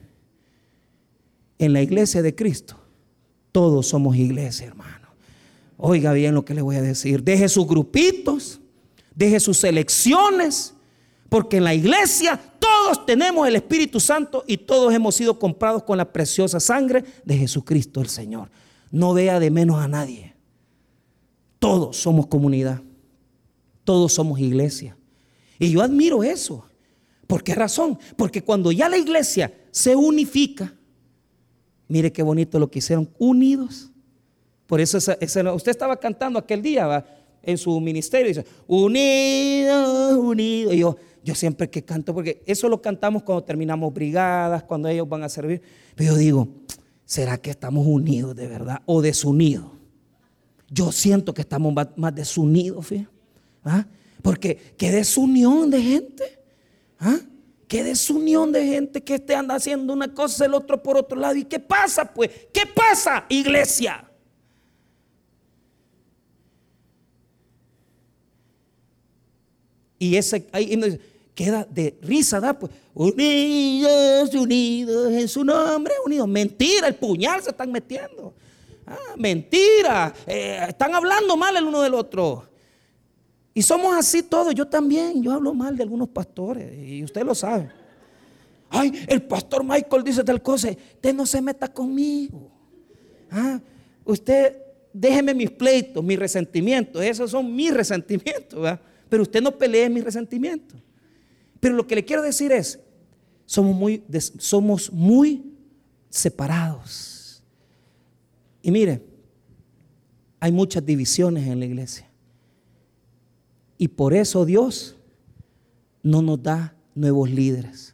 en la iglesia de Cristo, todos somos iglesia, hermano. Oiga bien lo que le voy a decir. Deje sus grupitos, deje sus elecciones, porque en la iglesia todos tenemos el Espíritu Santo y todos hemos sido comprados con la preciosa sangre de Jesucristo el Señor. No vea de menos a nadie. Todos somos comunidad, todos somos iglesia. Y yo admiro eso. ¿Por qué razón? Porque cuando ya la iglesia se unifica, mire qué bonito lo que hicieron, unidos. Por eso esa, esa, usted estaba cantando aquel día, ¿va?, en su ministerio, dice, unidos, unidos. Y yo, yo siempre que canto, porque eso lo cantamos cuando terminamos brigadas, cuando ellos van a servir. Pero yo digo, ¿será que estamos unidos de verdad o desunidos? Yo siento que estamos más, más desunidos, fíjate. ¿Ah? Porque qué desunión de gente. ¿Ah? Qué desunión de gente que este anda haciendo una cosa, el otro por otro lado. ¿Y qué pasa, pues? ¿Qué pasa, iglesia? Y ese ahí queda de risa, ¿da? Pues, unidos, unidos en su nombre, unidos. Mentira, el puñal se están metiendo. Ah, mentira, eh, están hablando mal el uno del otro. Y somos así todos. Yo también, yo hablo mal de algunos pastores y usted lo sabe. Ay, el pastor Michael dice tal cosa. Usted no se meta conmigo. Ah, usted déjeme mis pleitos, mis resentimientos. Esos son mis resentimientos, ¿verdad? Pero usted no pelee mis resentimientos. Pero lo que le quiero decir es, somos muy, somos muy separados. Y mire, hay muchas divisiones en la iglesia. Y por eso Dios no nos da nuevos líderes.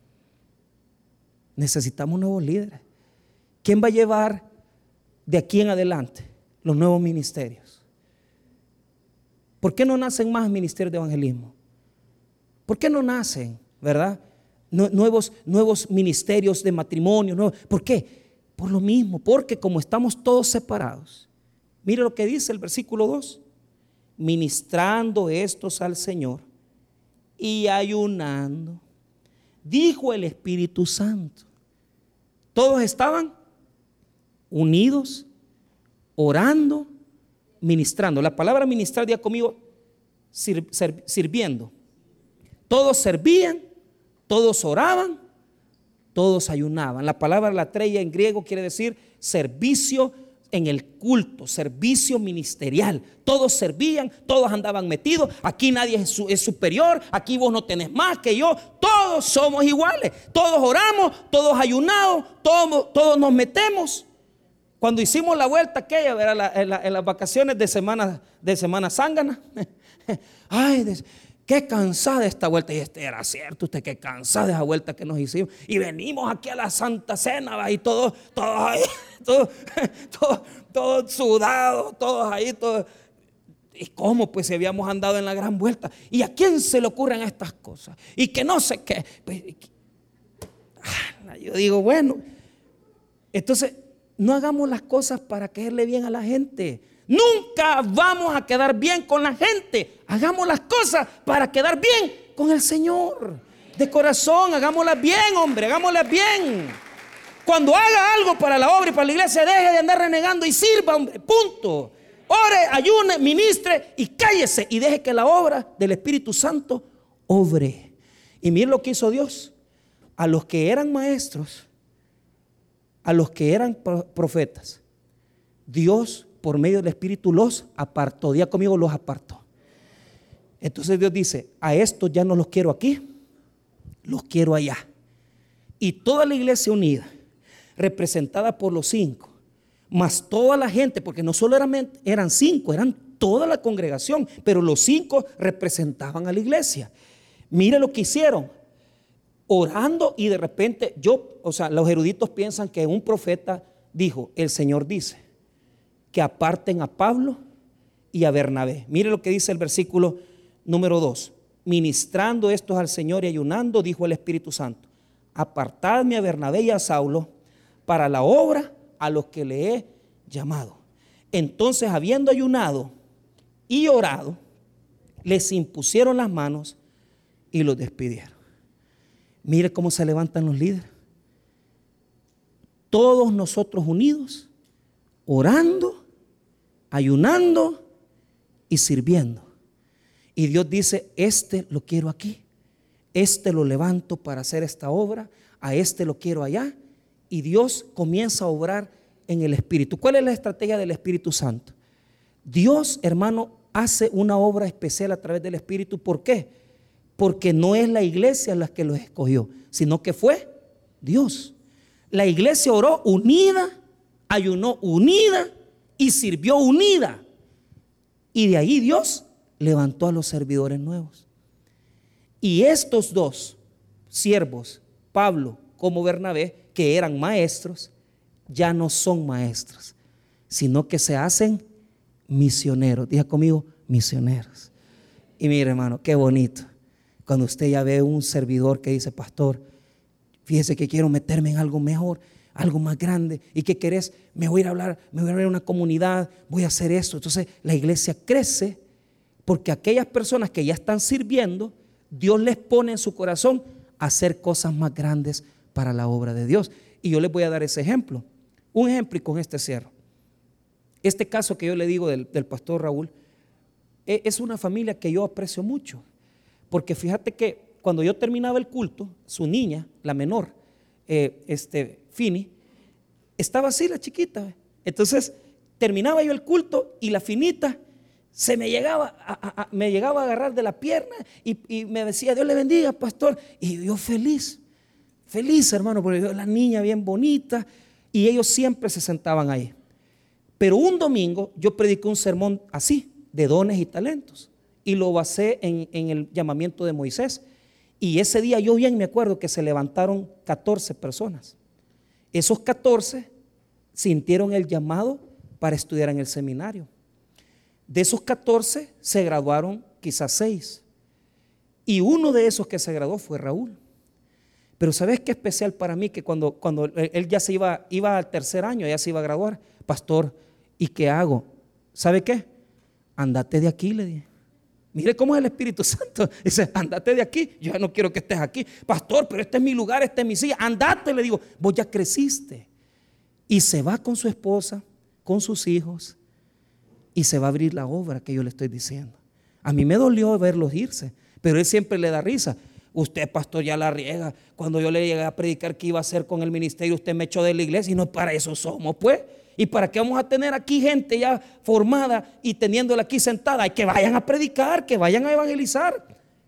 Necesitamos nuevos líderes. ¿Quién va a llevar de aquí en adelante los nuevos ministerios? ¿Por qué no nacen más ministerios de evangelismo? ¿Por qué no nacen, verdad? Nuevos, nuevos ministerios de matrimonio. Nuevos. ¿Por qué? Por lo mismo, porque como estamos todos separados. Mire lo que dice el versículo dos. Ministrando estos al Señor y ayunando, dijo el Espíritu Santo. Todos estaban unidos, orando, ministrando. La palabra ministrar, diga conmigo, sir, sir, sirviendo. Todos servían, todos oraban, todos ayunaban. La palabra latreia en griego quiere decir servicio en el culto, servicio ministerial. Todos servían, todos andaban metidos. Aquí nadie es, su, es superior, aquí vos no tenés más que yo. Todos somos iguales, todos oramos, todos ayunamos, todos, todos nos metemos. Cuando hicimos la vuelta aquella, ¿verdad? La, en, la, en las vacaciones de semana, de semana zángana, ay, de, qué cansada esta vuelta. Y este era cierto, usted qué cansada de esa vuelta que nos hicimos. Y venimos aquí a la Santa Cena, ¿va? Y todos, todos ahí, todos, todos, todos sudados, todos ahí, todos. ¿Y cómo? Pues si habíamos andado en la gran vuelta. ¿Y a quién se le ocurren estas cosas? Y que no sé qué. Pues, yo digo, bueno, entonces no hagamos las cosas para caerle bien a la gente. Nunca vamos a quedar bien con la gente. Hagamos las cosas para quedar bien con el Señor. De corazón, hagámoslas bien, hombre, hagámoslas bien. Cuando haga algo para la obra y para la iglesia, deje de andar renegando y sirva, hombre, punto. Ore, ayune, ministre y cállese y deje que la obra del Espíritu Santo obre. Y mire lo que hizo Dios. A los que eran maestros, a los que eran profetas, Dios por medio del Espíritu los apartó. Diga conmigo, los apartó. Entonces Dios dice, a estos ya no los quiero aquí, los quiero allá. Y toda la iglesia unida, representada por los cinco, más toda la gente, porque no solo eran, eran cinco, eran toda la congregación, pero los cinco representaban a la iglesia. Mire lo que hicieron, orando, y de repente yo, o sea, los eruditos piensan que un profeta dijo, el Señor dice que aparten a Pablo y a Bernabé. Mire lo que dice el versículo número dos. Ministrando estos al Señor y ayunando, dijo el Espíritu Santo, apartadme a Bernabé y a Saulo para la obra a los que le he llamado. Entonces, habiendo ayunado y orado, les impusieron las manos y los despidieron. Mire cómo se levantan los líderes. Todos nosotros unidos, orando, ayunando y sirviendo. Y Dios dice, este lo quiero aquí, este lo levanto para hacer esta obra, a este lo quiero allá. Y Dios comienza a obrar en el Espíritu. ¿Cuál es la estrategia del Espíritu Santo? Dios, hermano, hace una obra especial a través del Espíritu. ¿Por qué? Porque no es la iglesia la que los escogió, sino que fue Dios. La iglesia oró unida, ayunó unida y sirvió unida. Y de ahí Dios levantó a los servidores nuevos. Y estos dos siervos, Pablo como Bernabé, que eran maestros, ya no son maestros, sino que se hacen misioneros. Diga conmigo, misioneros. Y mire, hermano, qué bonito cuando usted ya ve un servidor que dice, pastor, fíjese que quiero meterme en algo mejor, algo más grande. ¿Y qué querés? Me voy a ir a hablar, me voy a ir a una comunidad, voy a hacer esto. Entonces la iglesia crece porque aquellas personas que ya están sirviendo, Dios les pone en su corazón a hacer cosas más grandes para la obra de Dios. Y yo les voy a dar ese ejemplo. Un ejemplo, y con este cierro. Este caso que yo le digo del, del pastor Raúl, es una familia que yo aprecio mucho. Porque fíjate que cuando yo terminaba el culto, su niña, la menor, eh, este, Fini, estaba así, la chiquita. Entonces terminaba yo el culto y la finita se me llegaba a, a, a, me llegaba a agarrar de la pierna y, y me decía: Dios le bendiga, pastor. Y yo feliz, feliz, hermano, porque yo, la niña bien bonita, y ellos siempre se sentaban ahí. Pero un domingo yo prediqué un sermón así, de dones y talentos, y lo basé en, en el llamamiento de Moisés. Y ese día yo bien me acuerdo que se levantaron catorce personas. Esos catorce sintieron el llamado para estudiar en el seminario. De esos catorce se graduaron quizás seis. Y uno de esos que se graduó fue Raúl. Pero ¿sabes qué especial para mí? Que cuando, cuando él ya se iba, iba al tercer año, ya se iba a graduar. Pastor, ¿y qué hago? ¿Sabe qué? Andate de aquí, le dije. Mire cómo es el Espíritu Santo. Dice: andate de aquí, yo ya no quiero que estés aquí. Pastor, pero este es mi lugar, esta es mi silla. Andate, le digo, vos ya creciste. Y se va con su esposa, con sus hijos, y se va a abrir la obra que yo le estoy diciendo. A mí me dolió verlos irse, pero él siempre le da risa. Usted, pastor, ya la riega. Cuando yo le llegué a predicar qué iba a hacer con el ministerio, usted me echó de la iglesia. Y no, para eso somos, pues. ¿Y para qué vamos a tener aquí gente ya formada y teniéndola aquí sentada? Y que vayan a predicar, que vayan a evangelizar.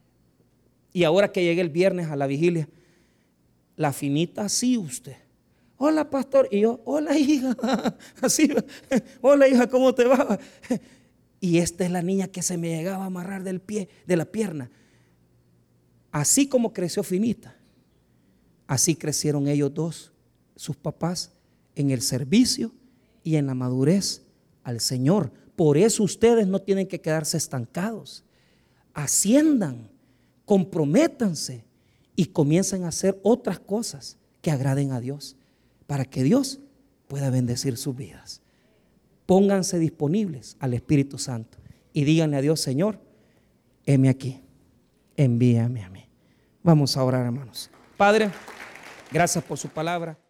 Y ahora que llegué el viernes a la vigilia, la finita así usted: hola, pastor. Y yo: hola, hija. Así: hola, hija, ¿cómo te va? Y esta es la niña que se me llegaba a amarrar del pie, de la pierna. Así como creció finita, así crecieron ellos dos, sus papás, en el servicio y en la madurez al Señor. Por eso ustedes no tienen que quedarse estancados. Asciendan, comprométanse y comiencen a hacer otras cosas que agraden a Dios, para que Dios pueda bendecir sus vidas. Pónganse disponibles al Espíritu Santo y díganle a Dios: Señor, heme aquí, envíame a mí. Vamos a orar, hermanos. Padre, gracias por su palabra.